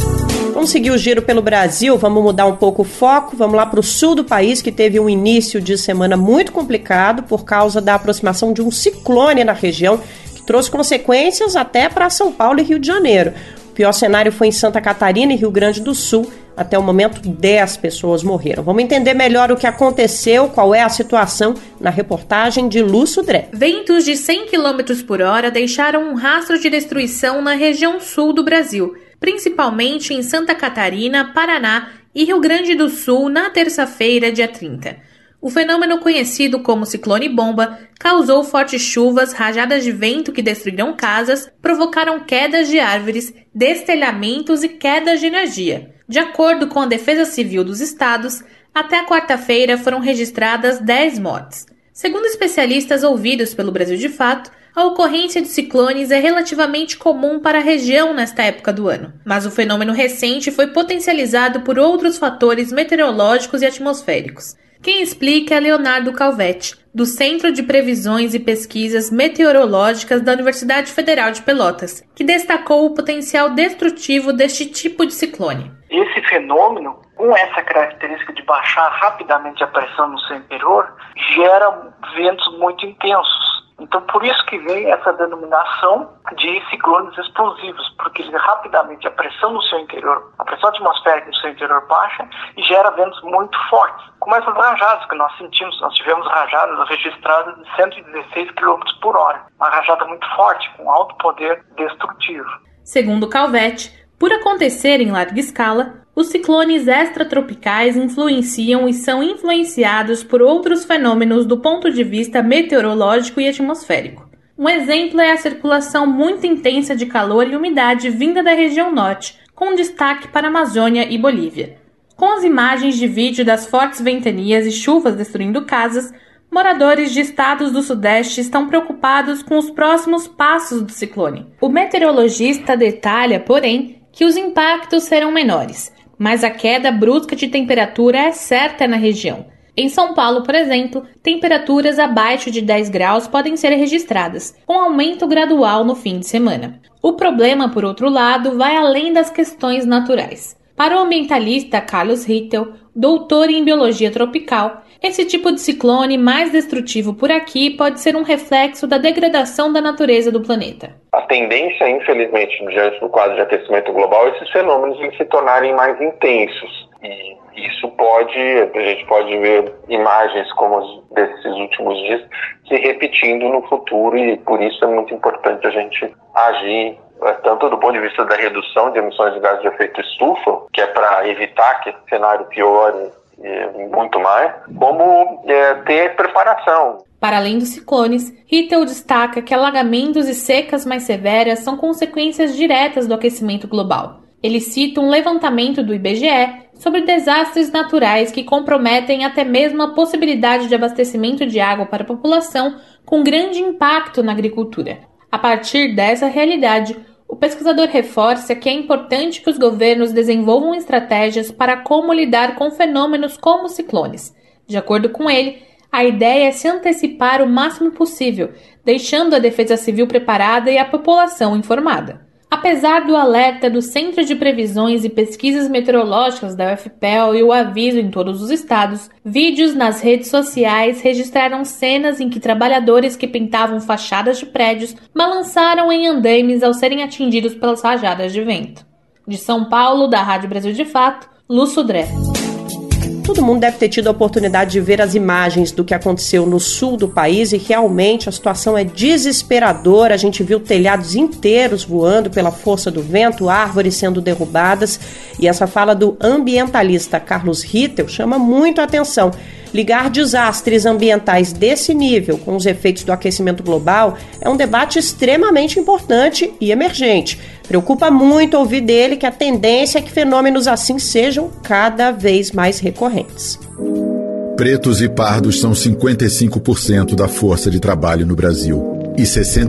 Vamos seguir o giro pelo Brasil, vamos mudar um pouco o foco, vamos lá para o sul do país, que teve um início de semana muito complicado por causa da aproximação de um ciclone na região, que trouxe consequências até para São Paulo e Rio de Janeiro. O pior cenário foi em Santa Catarina e Rio Grande do Sul. Até o momento, 10 pessoas morreram. Vamos entender melhor o que aconteceu, qual é a situação, na reportagem de Lúcio Dré. Ventos de 100 km por hora deixaram um rastro de destruição na região sul do Brasil, principalmente em Santa Catarina, Paraná e Rio Grande do Sul na terça-feira, dia 30. O fenômeno conhecido como ciclone bomba causou fortes chuvas, rajadas de vento que destruíram casas, provocaram quedas de árvores, destelhamentos e quedas de energia. De acordo com a Defesa Civil dos Estados, até a quarta-feira foram registradas 10 mortes. Segundo especialistas ouvidos pelo Brasil de Fato, a ocorrência de ciclones é relativamente comum para a região nesta época do ano, mas o fenômeno recente foi potencializado por outros fatores meteorológicos e atmosféricos. Quem explica é Leonardo Calvetti, do Centro de Previsões e Pesquisas Meteorológicas da Universidade Federal de Pelotas, que destacou o potencial destrutivo deste tipo de ciclone. Esse fenômeno, com essa característica de baixar rapidamente a pressão no seu interior, gera ventos muito intensos. Então, por isso que vem essa denominação de ciclones explosivos, porque rapidamente a pressão no seu interior, a pressão atmosférica no seu interior baixa e gera ventos muito fortes. Como essas rajadas que nós sentimos, nós tivemos rajadas registradas de 116 km por hora. Uma rajada muito forte, com alto poder destrutivo. Segundo Calvetti, por acontecer em larga escala, os ciclones extratropicais influenciam e são influenciados por outros fenômenos do ponto de vista meteorológico e atmosférico. Um exemplo é a circulação muito intensa de calor e umidade vinda da região norte, com destaque para a Amazônia e Bolívia. Com as imagens de vídeo das fortes ventanias e chuvas destruindo casas, moradores de estados do Sudeste estão preocupados com os próximos passos do ciclone. O meteorologista detalha, porém, que os impactos serão menores, mas a queda brusca de temperatura é certa na região. Em São Paulo, por exemplo, temperaturas abaixo de 10 graus podem ser registradas, com aumento gradual no fim de semana. O problema, por outro lado, vai além das questões naturais. Para o ambientalista Carlos Rittel, doutor em biologia tropical, esse tipo de ciclone mais destrutivo por aqui pode ser um reflexo da degradação da natureza do planeta. A tendência, infelizmente, diante do quadro de aquecimento global, esses fenômenos se tornarem mais intensos. E isso a gente pode ver imagens como as desses últimos dias se repetindo no futuro, e por isso é muito importante a gente agir, tanto do ponto de vista da redução de emissões de gases de efeito estufa, que é para evitar que esse cenário piore muito mais, como ter preparação. Para além dos ciclones, Rittel destaca que alagamentos e secas mais severas são consequências diretas do aquecimento global. Ele cita um levantamento do IBGE sobre desastres naturais que comprometem até mesmo a possibilidade de abastecimento de água para a população, com grande impacto na agricultura. A partir dessa realidade, o pesquisador reforça que é importante que os governos desenvolvam estratégias para como lidar com fenômenos como ciclones. De acordo com ele, a ideia é se antecipar o máximo possível, deixando a Defesa Civil preparada e a população informada. Apesar do alerta do Centro de Previsões e Pesquisas Meteorológicas da UFPEL e o aviso em todos os estados, vídeos nas redes sociais registraram cenas em que trabalhadores que pintavam fachadas de prédios balançaram em andaimes ao serem atingidos pelas rajadas de vento. De São Paulo, da Rádio Brasil de Fato, Lu Sudré. Todo mundo deve ter tido a oportunidade de ver as imagens do que aconteceu no sul do país e realmente a situação é desesperadora. A gente viu telhados inteiros voando pela força do vento, árvores sendo derrubadas, e essa fala do ambientalista Carlos Rittel chama muito a atenção. Ligar desastres ambientais desse nível com os efeitos do aquecimento global é um debate extremamente importante e emergente. Preocupa muito ouvir dele que a tendência é que fenômenos assim sejam cada vez mais recorrentes. Pretos e pardos são 55% da força de trabalho no Brasil e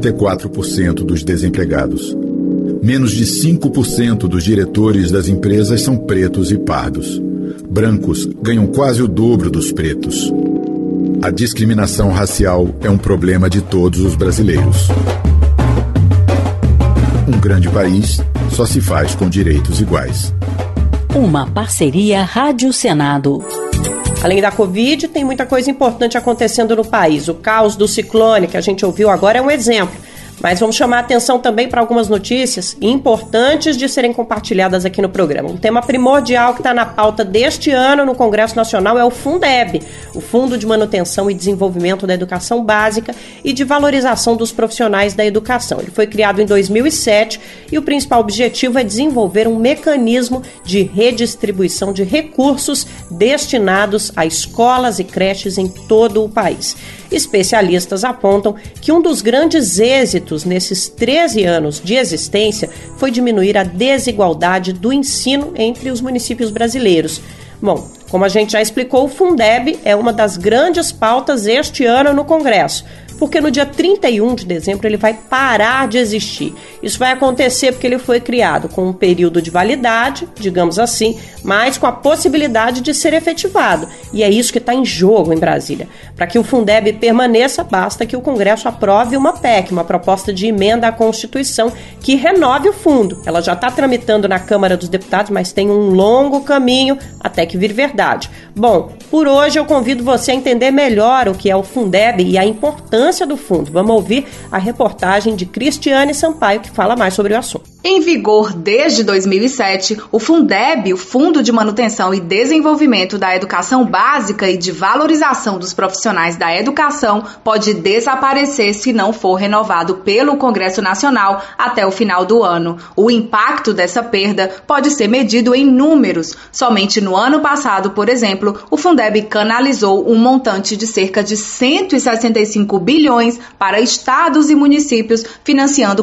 64% dos desempregados. Menos de 5% dos diretores das empresas são pretos e pardos. Brancos ganham quase o dobro dos pretos. A discriminação racial é um problema de todos os brasileiros. Um grande país só se faz com direitos iguais. Uma parceria Rádio Senado. Além da Covid, tem muita coisa importante acontecendo no país. O caos do ciclone que a gente ouviu agora é um exemplo. Mas vamos chamar a atenção também para algumas notícias importantes de serem compartilhadas aqui no programa. Um tema primordial que está na pauta deste ano no Congresso Nacional é o Fundeb, o Fundo de Manutenção e Desenvolvimento da Educação Básica e de Valorização dos Profissionais da Educação. Ele foi criado em 2007 e o principal objetivo é desenvolver um mecanismo de redistribuição de recursos destinados a escolas e creches em todo o país. Especialistas apontam que um dos grandes êxitos nesses 13 anos de existência foi diminuir a desigualdade do ensino entre os municípios brasileiros. Bom, como a gente já explicou, o Fundeb é uma das grandes pautas este ano no Congresso, porque no dia 31 de dezembro ele vai parar de existir. Isso vai acontecer porque ele foi criado com um período de validade, digamos assim, mas com a possibilidade de ser efetivado. E é isso que está em jogo em Brasília. Para que o Fundeb permaneça, basta que o Congresso aprove uma PEC, uma proposta de emenda à Constituição, que renove o fundo. Ela já está tramitando na Câmara dos Deputados, mas tem um longo caminho até que vire verdade. Bom, por hoje eu convido você a entender melhor o que é o Fundeb e a importância importância do fundo. Vamos ouvir a reportagem de Cristiane Sampaio, que fala mais sobre o assunto. Em vigor desde 2007, o Fundeb, o Fundo de Manutenção e Desenvolvimento da Educação Básica e de Valorização dos Profissionais da Educação, pode desaparecer se não for renovado pelo Congresso Nacional até o final do ano. O impacto dessa perda pode ser medido em números. Somente no ano passado, por exemplo, o Fundeb canalizou um montante de cerca de 165 bilhões para estados e municípios, financiando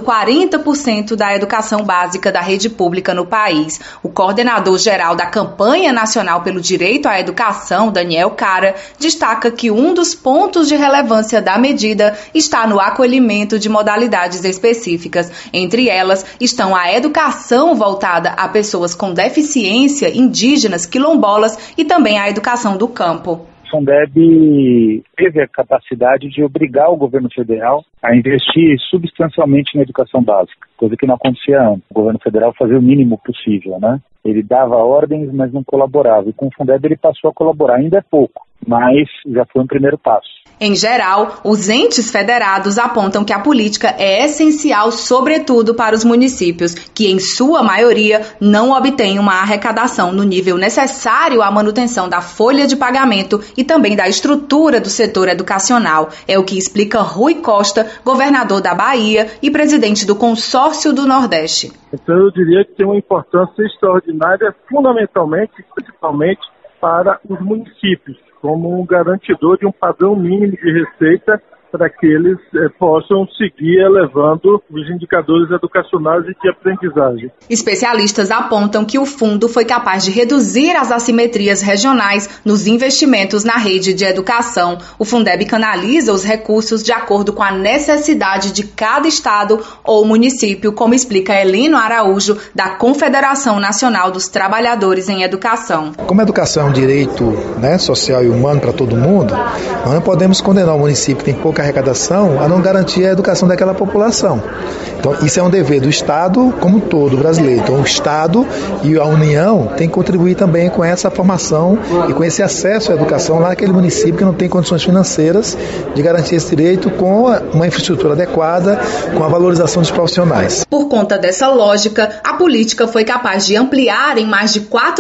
40% da educação básica da rede pública no país. O coordenador-geral da Campanha Nacional pelo Direito à Educação, Daniel Cara, destaca que um dos pontos de relevância da medida está no acolhimento de modalidades específicas. Entre elas estão a educação voltada a pessoas com deficiência, indígenas, quilombolas e também a educação do campo. O Fundeb teve a capacidade de obrigar o governo federal a investir substancialmente na educação básica, coisa que não acontecia antes. O governo federal fazia o mínimo possível, né? Ele dava ordens, mas não colaborava. E com o Fundeb ele passou a colaborar. Ainda é pouco, mas já foi um primeiro passo. Em geral, os entes federados apontam que a política é essencial, sobretudo para os municípios, que em sua maioria não obtêm uma arrecadação no nível necessário à manutenção da folha de pagamento e também da estrutura do setor educacional. É o que explica Rui Costa, governador da Bahia e presidente do Consórcio do Nordeste. Então eu diria que tem uma importância extraordinária, fundamentalmente, principalmente para os municípios, como um garantidor de um padrão mínimo de receita para que eles possam seguir elevando os indicadores educacionais e de aprendizagem. Especialistas apontam que o fundo foi capaz de reduzir as assimetrias regionais nos investimentos na rede de educação. O Fundeb canaliza os recursos de acordo com a necessidade de cada estado ou município, como explica Heleno Araújo, da Confederação Nacional dos Trabalhadores em Educação. Como a educação é um direito, social e humano para todo mundo, nós não podemos condenar o município que tem pouca arrecadação a não garantir a educação daquela população. Então, isso é um dever do Estado como um todo brasileiro. Então, o Estado e a União têm que contribuir também com essa formação e com esse acesso à educação lá naquele município que não tem condições financeiras de garantir esse direito com uma infraestrutura adequada, com a valorização dos profissionais. Por conta dessa lógica, a política foi capaz de ampliar em mais de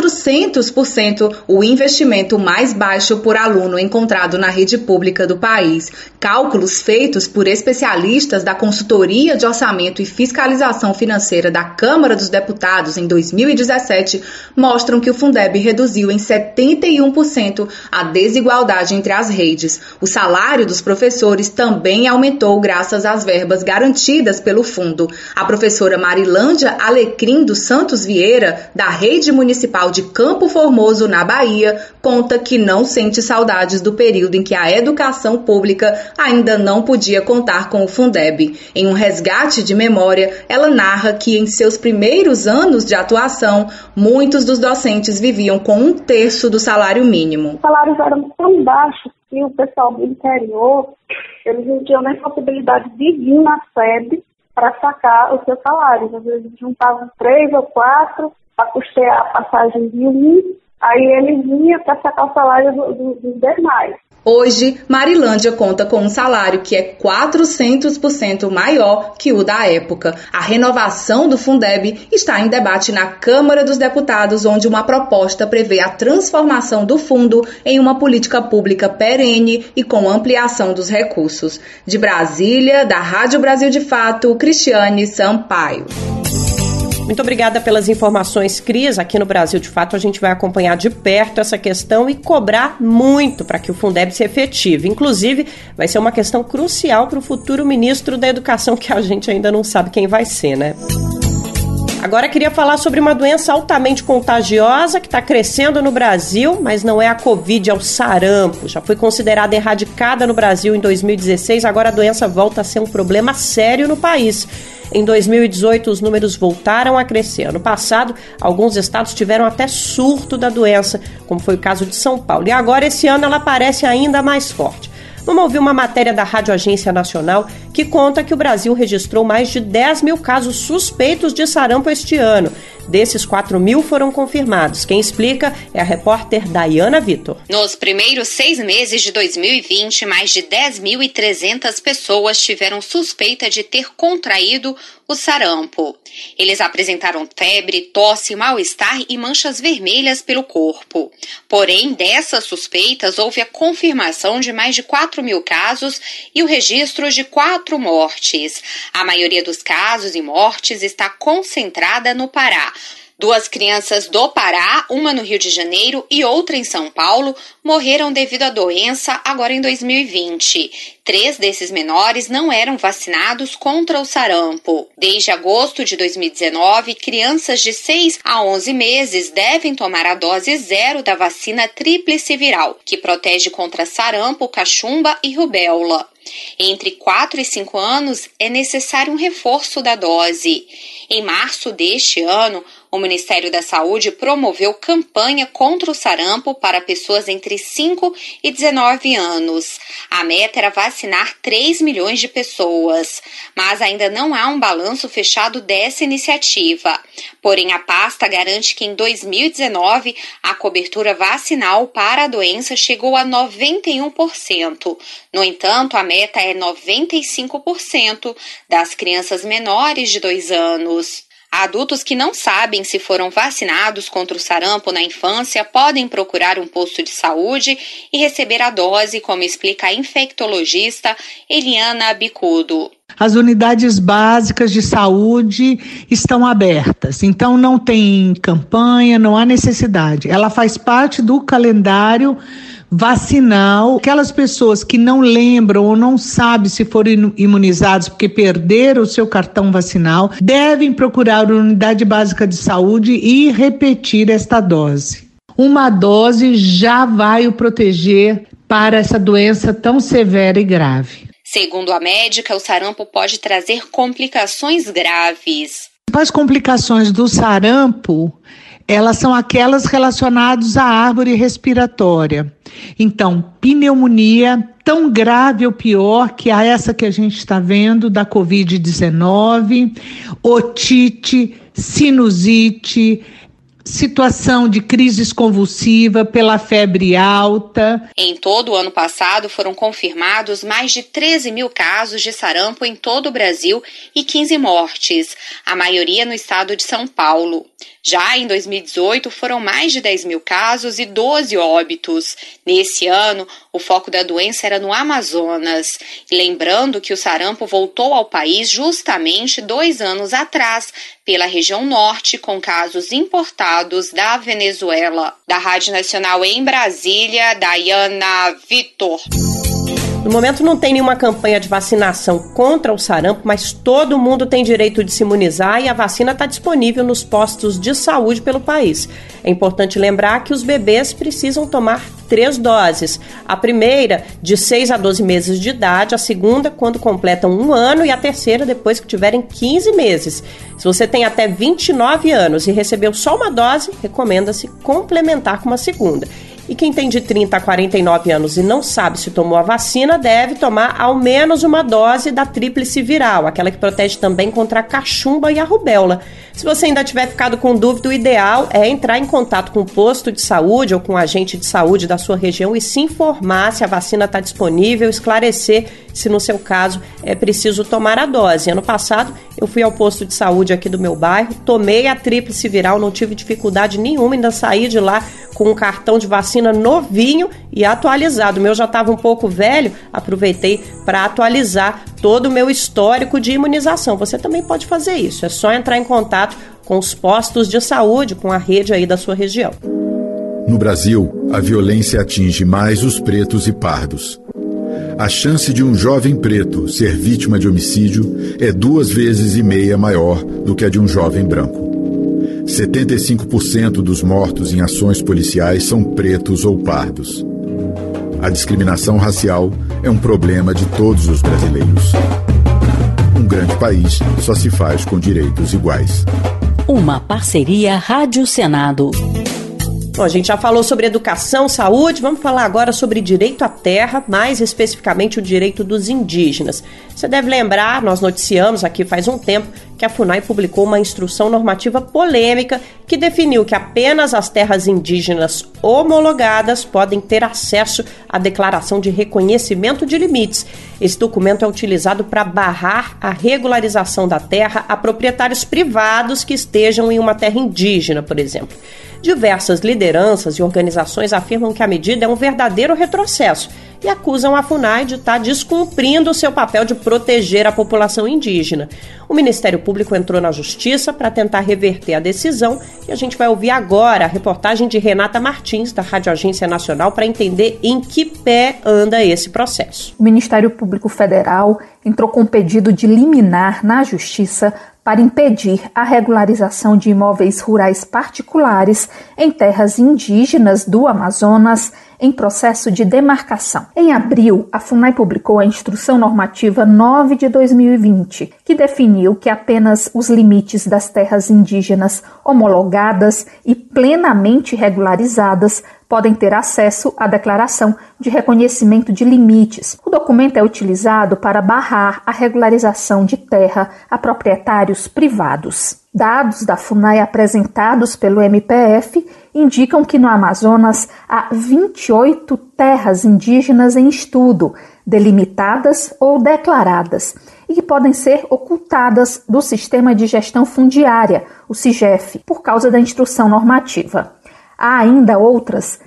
400% o investimento mais baixo por aluno encontrado na rede pública do país. Cálculos feitos por especialistas da Consultoria de Orçamento e Fiscalização Financeira da Câmara dos Deputados em 2017 mostram que o Fundeb reduziu em 71% a desigualdade entre as redes. O salário dos professores também aumentou graças às verbas garantidas pelo fundo. A professora Marilândia Alecrim dos Santos Vieira, da Rede Municipal de Campo Formoso, na Bahia, conta que não sente saudades do período em que a educação pública ainda não podia contar com o Fundeb. Em um resgate de memória, ela narra que em seus primeiros anos de atuação, muitos dos docentes viviam com 1/3 do salário mínimo. Os salários eram tão baixos que o pessoal do interior, eles não tinham nem possibilidade de vir na sede para sacar os seus salários. Às vezes juntavam 3 ou 4 para custear a passagem de um, aí ele vinha para sacar o salário dos demais. Hoje, Marilândia conta com um salário que é 400% maior que o da época. A renovação do Fundeb está em debate na Câmara dos Deputados, onde uma proposta prevê a transformação do fundo em uma política pública perene e com ampliação dos recursos. De Brasília, da Rádio Brasil de Fato, Cristiane Sampaio. Muito obrigada pelas informações, Cris. Aqui no Brasil, de fato, a gente vai acompanhar de perto essa questão e cobrar muito para que o Fundeb se efetive. Inclusive, vai ser uma questão crucial para o futuro ministro da Educação, que a gente ainda não sabe quem vai ser, né? Agora, queria falar sobre uma doença altamente contagiosa que está crescendo no Brasil, mas não é a Covid, é o sarampo. Já foi considerada erradicada no Brasil em 2016, agora a doença volta a ser um problema sério no país. Em 2018, os números voltaram a crescer. Ano passado, alguns estados tiveram até surto da doença, como foi o caso de São Paulo. E agora, esse ano, ela parece ainda mais forte. Vamos ouvir uma matéria da Rádio Agência Nacional que conta que o Brasil registrou mais de 10 mil casos suspeitos de sarampo este ano. Desses, 4 mil foram confirmados. Quem explica é a repórter Dayana Vitor. Nos primeiros 6 meses de 2020, mais de 10.300 pessoas tiveram suspeita de ter contraído o sarampo. Eles apresentaram febre, tosse, mal-estar e manchas vermelhas pelo corpo. Porém, dessas suspeitas, houve a confirmação de mais de 4 mil casos e o registro de 4 mortes. A maioria dos casos e mortes está concentrada no Pará. 2 crianças do Pará, uma no Rio de Janeiro e outra em São Paulo, morreram devido à doença agora em 2020. 3 desses menores não eram vacinados contra o sarampo. Desde agosto de 2019, crianças de 6 a 11 meses devem tomar a dose 0 da vacina tríplice viral, que protege contra sarampo, cachumba e rubéola. Entre 4 e 5 anos é necessário um reforço da dose. Em março deste ano, o Ministério da Saúde promoveu campanha contra o sarampo para pessoas entre 5 e 19 anos. A meta era vacinar 3 milhões de pessoas, mas ainda não há um balanço fechado dessa iniciativa. Porém, a pasta garante que em 2019 a cobertura vacinal para a doença chegou a 91%. No entanto, a meta é 95% das crianças menores de 2 anos. Adultos que não sabem se foram vacinados contra o sarampo na infância podem procurar um posto de saúde e receber a dose, como explica a infectologista Eliana Bicudo. As unidades básicas de saúde estão abertas, então não tem campanha, não há necessidade. Ela faz parte do calendário vacinal. Aquelas pessoas que não lembram ou não sabem se foram imunizados porque perderam o seu cartão vacinal, devem procurar a unidade básica de saúde e repetir esta dose. Uma dose já vai o proteger para essa doença tão severa e grave. Segundo a médica, o sarampo pode trazer complicações graves. As complicações do sarampo, elas são aquelas relacionadas à árvore respiratória. Então, pneumonia, tão grave ou pior que essa que a gente está vendo da Covid-19, otite, sinusite, situação de crise convulsiva pela febre alta. Em todo o ano passado foram confirmados mais de 13 mil casos de sarampo em todo o Brasil e 15 mortes, a maioria no estado de São Paulo. Já em 2018 foram mais de 10 mil casos e 12 óbitos. Nesse ano, o foco da doença era no Amazonas. E lembrando que o sarampo voltou ao país justamente 2 anos atrás, pela região norte, com casos importados da Venezuela. Da Rádio Nacional em Brasília, Dayana Vitor. No momento não tem nenhuma campanha de vacinação contra o sarampo, mas todo mundo tem direito de se imunizar e a vacina está disponível nos postos de saúde pelo país. É importante lembrar que os bebês precisam tomar 3 doses. A primeira, de 6 a 12 meses de idade, a segunda, quando completam 1 ano e a terceira, depois que tiverem 15 meses. Se você tem até 29 anos e recebeu só uma dose, recomenda-se complementar com uma segunda. E quem tem de 30 a 49 anos e não sabe se tomou a vacina, deve tomar ao menos uma dose da tríplice viral, aquela que protege também contra a cachumba e a rubéola. Se você ainda tiver ficado com dúvida, o ideal é entrar em contato com o posto de saúde ou com o agente de saúde da sua região e se informar se a vacina está disponível, esclarecer se no seu caso é preciso tomar a dose. Ano passado eu fui ao posto de saúde aqui do meu bairro, tomei a tríplice viral, não tive dificuldade nenhuma, ainda saí de lá com um cartão de vacina novinho e atualizado. O meu já estava um pouco velho, aproveitei para atualizar todo o meu histórico de imunização. Você também pode fazer isso, é só entrar em contato com os postos de saúde, com a rede aí da sua região. No Brasil, a violência atinge mais os pretos e pardos. A chance de um jovem preto ser vítima de homicídio é 2,5 vezes maior do que a de um jovem branco. 75% dos mortos em ações policiais são pretos ou pardos. A discriminação racial é um problema de todos os brasileiros. Um grande país só se faz com direitos iguais. Uma parceria Rádio Senado. Bom, a gente já falou sobre educação, saúde, vamos falar agora sobre direito à terra, mais especificamente o direito dos indígenas. Você deve lembrar, nós noticiamos aqui faz um tempo, que a FUNAI publicou uma instrução normativa polêmica que definiu que apenas as terras indígenas homologadas podem ter acesso à declaração de reconhecimento de limites. Esse documento é utilizado para barrar a regularização da terra a proprietários privados que estejam em uma terra indígena, por exemplo. Diversas lideranças e organizações afirmam que a medida é um verdadeiro retrocesso e acusam a FUNAI de estar descumprindo o seu papel de proteger a população indígena. O Ministério Público entrou na Justiça para tentar reverter a decisão e a gente vai ouvir agora a reportagem de Renata Martins, da Rádio Agência Nacional, para entender em que pé anda esse processo. O Ministério Público Federal entrou com um pedido de liminar na Justiça para impedir a regularização de imóveis rurais particulares em terras indígenas do Amazonas em processo de demarcação. Em abril, a FUNAI publicou a Instrução Normativa 9 de 2020, que definiu que apenas os limites das terras indígenas homologadas e plenamente regularizadas podem ter acesso à declaração de reconhecimento de limites. O documento é utilizado para barrar a regularização de terra a proprietários privados. Dados da FUNAI apresentados pelo MPF indicam que no Amazonas há 28 terras indígenas em estudo, delimitadas ou declaradas, e que podem ser ocultadas do Sistema de Gestão Fundiária, o SIGEF, por causa da instrução normativa. Há ainda outras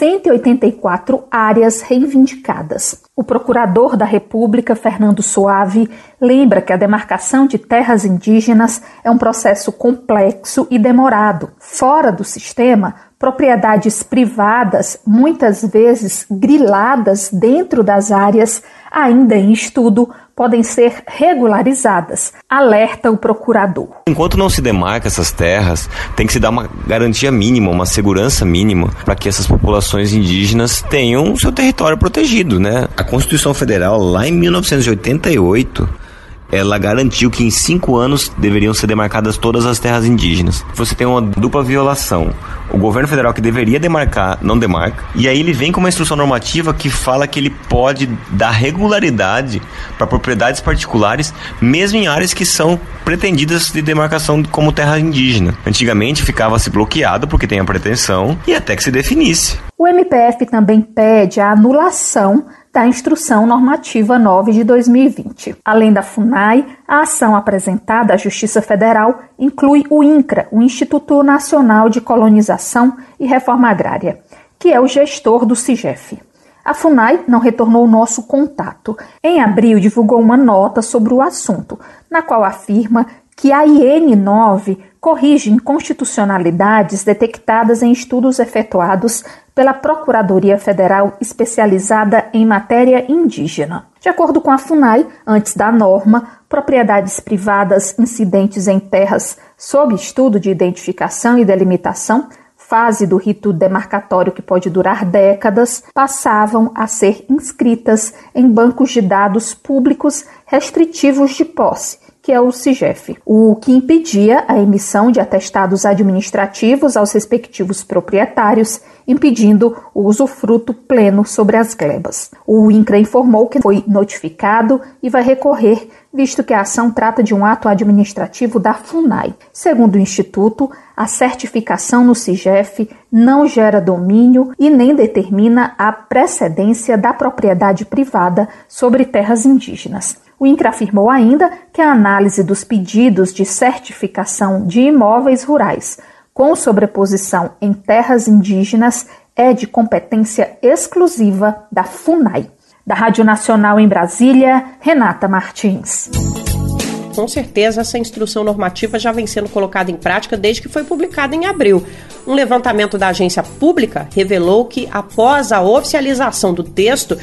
184 áreas reivindicadas. O procurador da República, Fernando Soave, lembra que a demarcação de terras indígenas é um processo complexo e demorado. Fora do sistema, propriedades privadas, muitas vezes griladas dentro das áreas, ainda em estudo, podem ser regularizadas, alerta o procurador. Enquanto não se demarca essas terras, tem que se dar uma garantia mínima, uma segurança mínima para que essas populações indígenas tenham seu território protegido, né? A Constituição Federal, lá em 1988, ela garantiu que em 5 anos deveriam ser demarcadas todas as terras indígenas. Você tem uma dupla violação. O governo federal, que deveria demarcar, não demarca. E aí ele vem com uma instrução normativa que fala que ele pode dar regularidade para propriedades particulares, mesmo em áreas que são pretendidas de demarcação como terra indígena. Antigamente ficava-se bloqueado porque tem a pretensão e até que se definisse. O MPF também pede a anulação da Instrução Normativa 9 de 2020. Além da FUNAI, a ação apresentada à Justiça Federal inclui o INCRA, o Instituto Nacional de Colonização e Reforma Agrária, que é o gestor do SIGEF. A FUNAI não retornou o nosso contato. Em abril, divulgou uma nota sobre o assunto, na qual afirma que a IN 9 corrige inconstitucionalidades detectadas em estudos efetuados pela Procuradoria Federal especializada em matéria indígena. De acordo com a FUNAI, antes da norma, propriedades privadas incidentes em terras sob estudo de identificação e delimitação, fase do rito demarcatório que pode durar décadas, passavam a ser inscritas em bancos de dados públicos restritivos de posse, que é o SIGEF, o que impedia a emissão de atestados administrativos aos respectivos proprietários, impedindo o usufruto pleno sobre as glebas. O INCRA informou que foi notificado e vai recorrer, visto que a ação trata de um ato administrativo da FUNAI. Segundo o Instituto, a certificação no SIGEF não gera domínio e nem determina a precedência da propriedade privada sobre terras indígenas. O INCRA afirmou ainda que a análise dos pedidos de certificação de imóveis rurais com sobreposição em terras indígenas é de competência exclusiva da FUNAI. Da Rádio Nacional em Brasília, Renata Martins. Com certeza, essa instrução normativa já vem sendo colocada em prática desde que foi publicada em abril. Um levantamento da agência pública revelou que, após a oficialização do texto,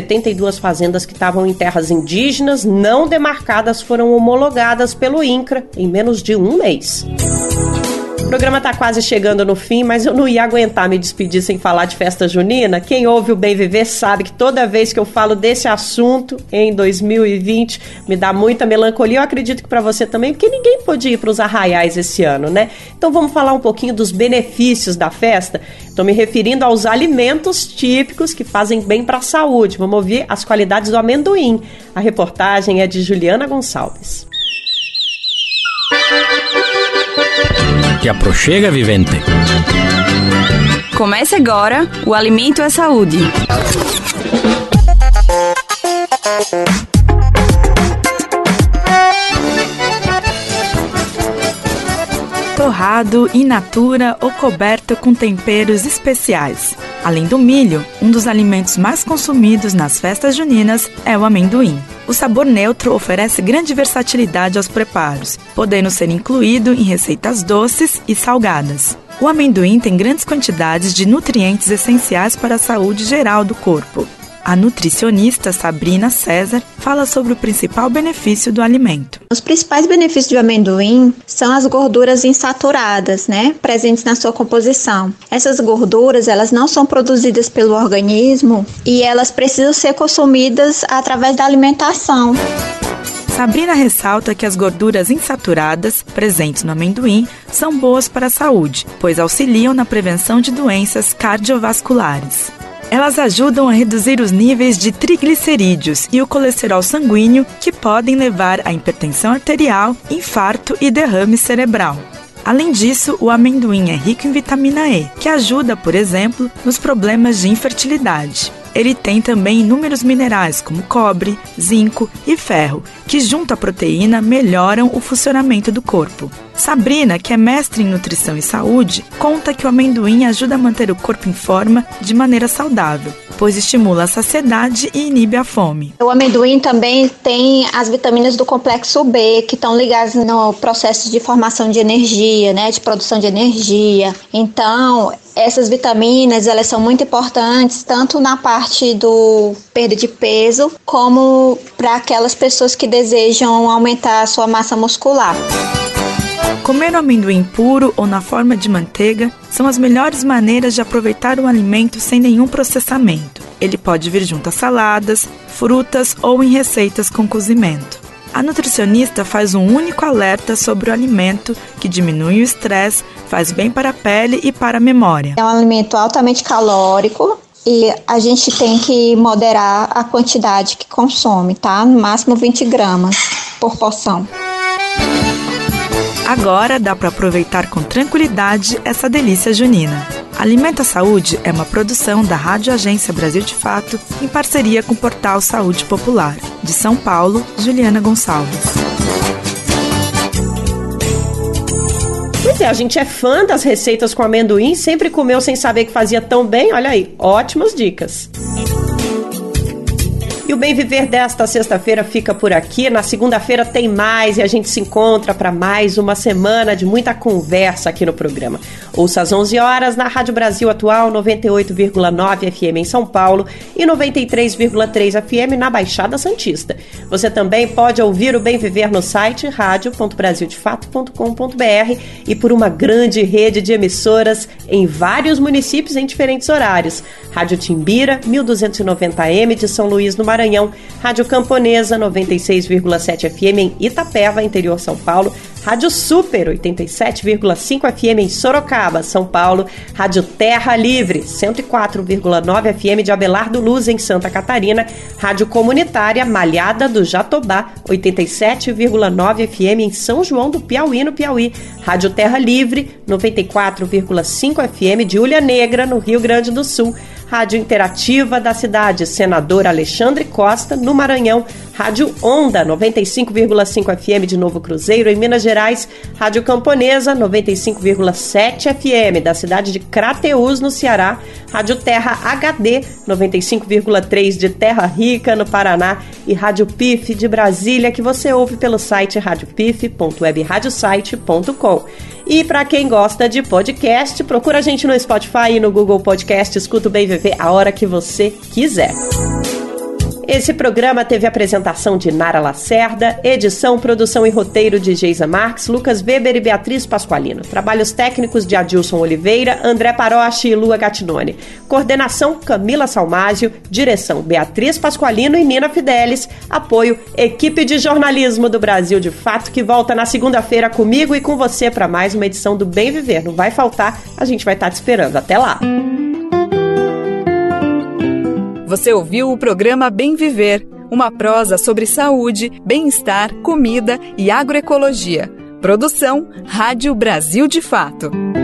72 fazendas que estavam em terras indígenas não demarcadas foram homologadas pelo INCRA em menos de um mês. programa tá quase chegando no fim, mas eu não ia aguentar me despedir sem falar de festa junina. Quem ouve o Bem Viver sabe que toda vez que eu falo desse assunto em 2020 me dá muita melancolia. Eu acredito que para você também, porque ninguém pôde ir para os arraiais esse ano, né? Então vamos falar um pouquinho dos benefícios da festa. Estou me referindo aos alimentos típicos que fazem bem para a saúde. Vamos ouvir as qualidades do amendoim. A reportagem é de Juliana Gonçalves. Te aproxega, vivente. Comece agora, o Alimento é Saúde. Torrado, in natura ou coberto com temperos especiais. Além do milho, um dos alimentos mais consumidos nas festas juninas é o amendoim. O sabor neutro oferece grande versatilidade aos preparos, podendo ser incluído em receitas doces e salgadas. O amendoim tem grandes quantidades de nutrientes essenciais para a saúde geral do corpo. A nutricionista Sabrina César fala sobre o principal benefício do alimento. Os principais benefícios do amendoim são as gorduras insaturadas, presentes na sua composição. Essas gorduras, elas não são produzidas pelo organismo e elas precisam ser consumidas através da alimentação. Sabrina ressalta que as gorduras insaturadas, presentes no amendoim, são boas para a saúde, pois auxiliam na prevenção de doenças cardiovasculares. Elas ajudam a reduzir os níveis de triglicerídeos e o colesterol sanguíneo, que podem levar à hipertensão arterial, infarto e derrame cerebral. Além disso, o amendoim é rico em vitamina E, que ajuda, por exemplo, nos problemas de infertilidade. Ele tem também inúmeros minerais como cobre, zinco e ferro, que junto à proteína melhoram o funcionamento do corpo. Sabrina, que é mestre em nutrição e saúde, conta que o amendoim ajuda a manter o corpo em forma de maneira saudável, pois estimula a saciedade e inibe a fome. O amendoim também tem as vitaminas do complexo B, que estão ligadas no processo de formação de energia, de produção de energia. Então, essas vitaminas, elas são muito importantes, tanto na parte do perda de peso, como para aquelas pessoas que desejam aumentar a sua massa muscular. Comer o amendoim puro ou na forma de manteiga são as melhores maneiras de aproveitar o alimento sem nenhum processamento. Ele pode vir junto a saladas, frutas ou em receitas com cozimento. A nutricionista faz um único alerta sobre o alimento que diminui o estresse, faz bem para a pele e para a memória. É um alimento altamente calórico e a gente tem que moderar a quantidade que consome, No máximo 20 gramas por porção. Agora dá para aproveitar com tranquilidade essa delícia junina. Alimento à Saúde é uma produção da Rádio Agência Brasil de Fato em parceria com o portal Saúde Popular. De São Paulo, Juliana Gonçalves. Pois é, a gente é fã das receitas com amendoim, sempre comeu sem saber que fazia tão bem. Olha aí, ótimas dicas. E o Bem Viver desta sexta-feira fica por aqui. Na segunda-feira tem mais e a gente se encontra para mais uma semana de muita conversa aqui no programa. Ouça às 11 horas na Rádio Brasil Atual, 98,9 FM em São Paulo e 93,3 FM na Baixada Santista. Você também pode ouvir o Bem Viver no site radio.brasildefato.com.br e por uma grande rede de emissoras em vários municípios em diferentes horários. Rádio Timbira, 1290M de São Luís, no Maranhão, Rádio Camponesa, 96,7 FM em Itapeva, interior São Paulo, Rádio Super, 87,5 FM em Sorocaba, São Paulo, Rádio Terra Livre, 104,9 FM de Abelardo Luz, em Santa Catarina, Rádio Comunitária Malhada do Jatobá, 87,9 FM em São João do Piauí, no Piauí, Rádio Terra Livre, 94,5 FM de Ulha Negra, no Rio Grande do Sul, Rádio Interativa da cidade Senador Alexandre Costa, no Maranhão, Rádio Onda, 95,5 FM de Novo Cruzeiro, em Minas Gerais, Rádio Camponesa, 95,7 FM da cidade de Crateús, no Ceará, Rádio Terra HD, 95,3 de Terra Rica, no Paraná, e Rádio PIF de Brasília, que você ouve pelo site radiopif.webradiosite.com. E para quem gosta de podcast, procura a gente no Spotify e no Google Podcast, escuta o Bem Viver a hora que você quiser. Esse programa teve apresentação de Nara Lacerda, edição, produção e roteiro de Geisa Marques, Lucas Weber e Beatriz Pasqualino. Trabalhos técnicos de Adilson Oliveira, André Paroche e Lua Gattinone. Coordenação Camila Salmásio, direção Beatriz Pasqualino e Nina Fidelis. Apoio Equipe de Jornalismo do Brasil de Fato, que volta na segunda-feira comigo e com você para mais uma edição do Bem Viver. Não vai faltar, a gente vai estar te esperando. Até lá! Você ouviu o programa Bem Viver, uma prosa sobre saúde, bem-estar, comida e agroecologia. Produção Rádio Brasil de Fato.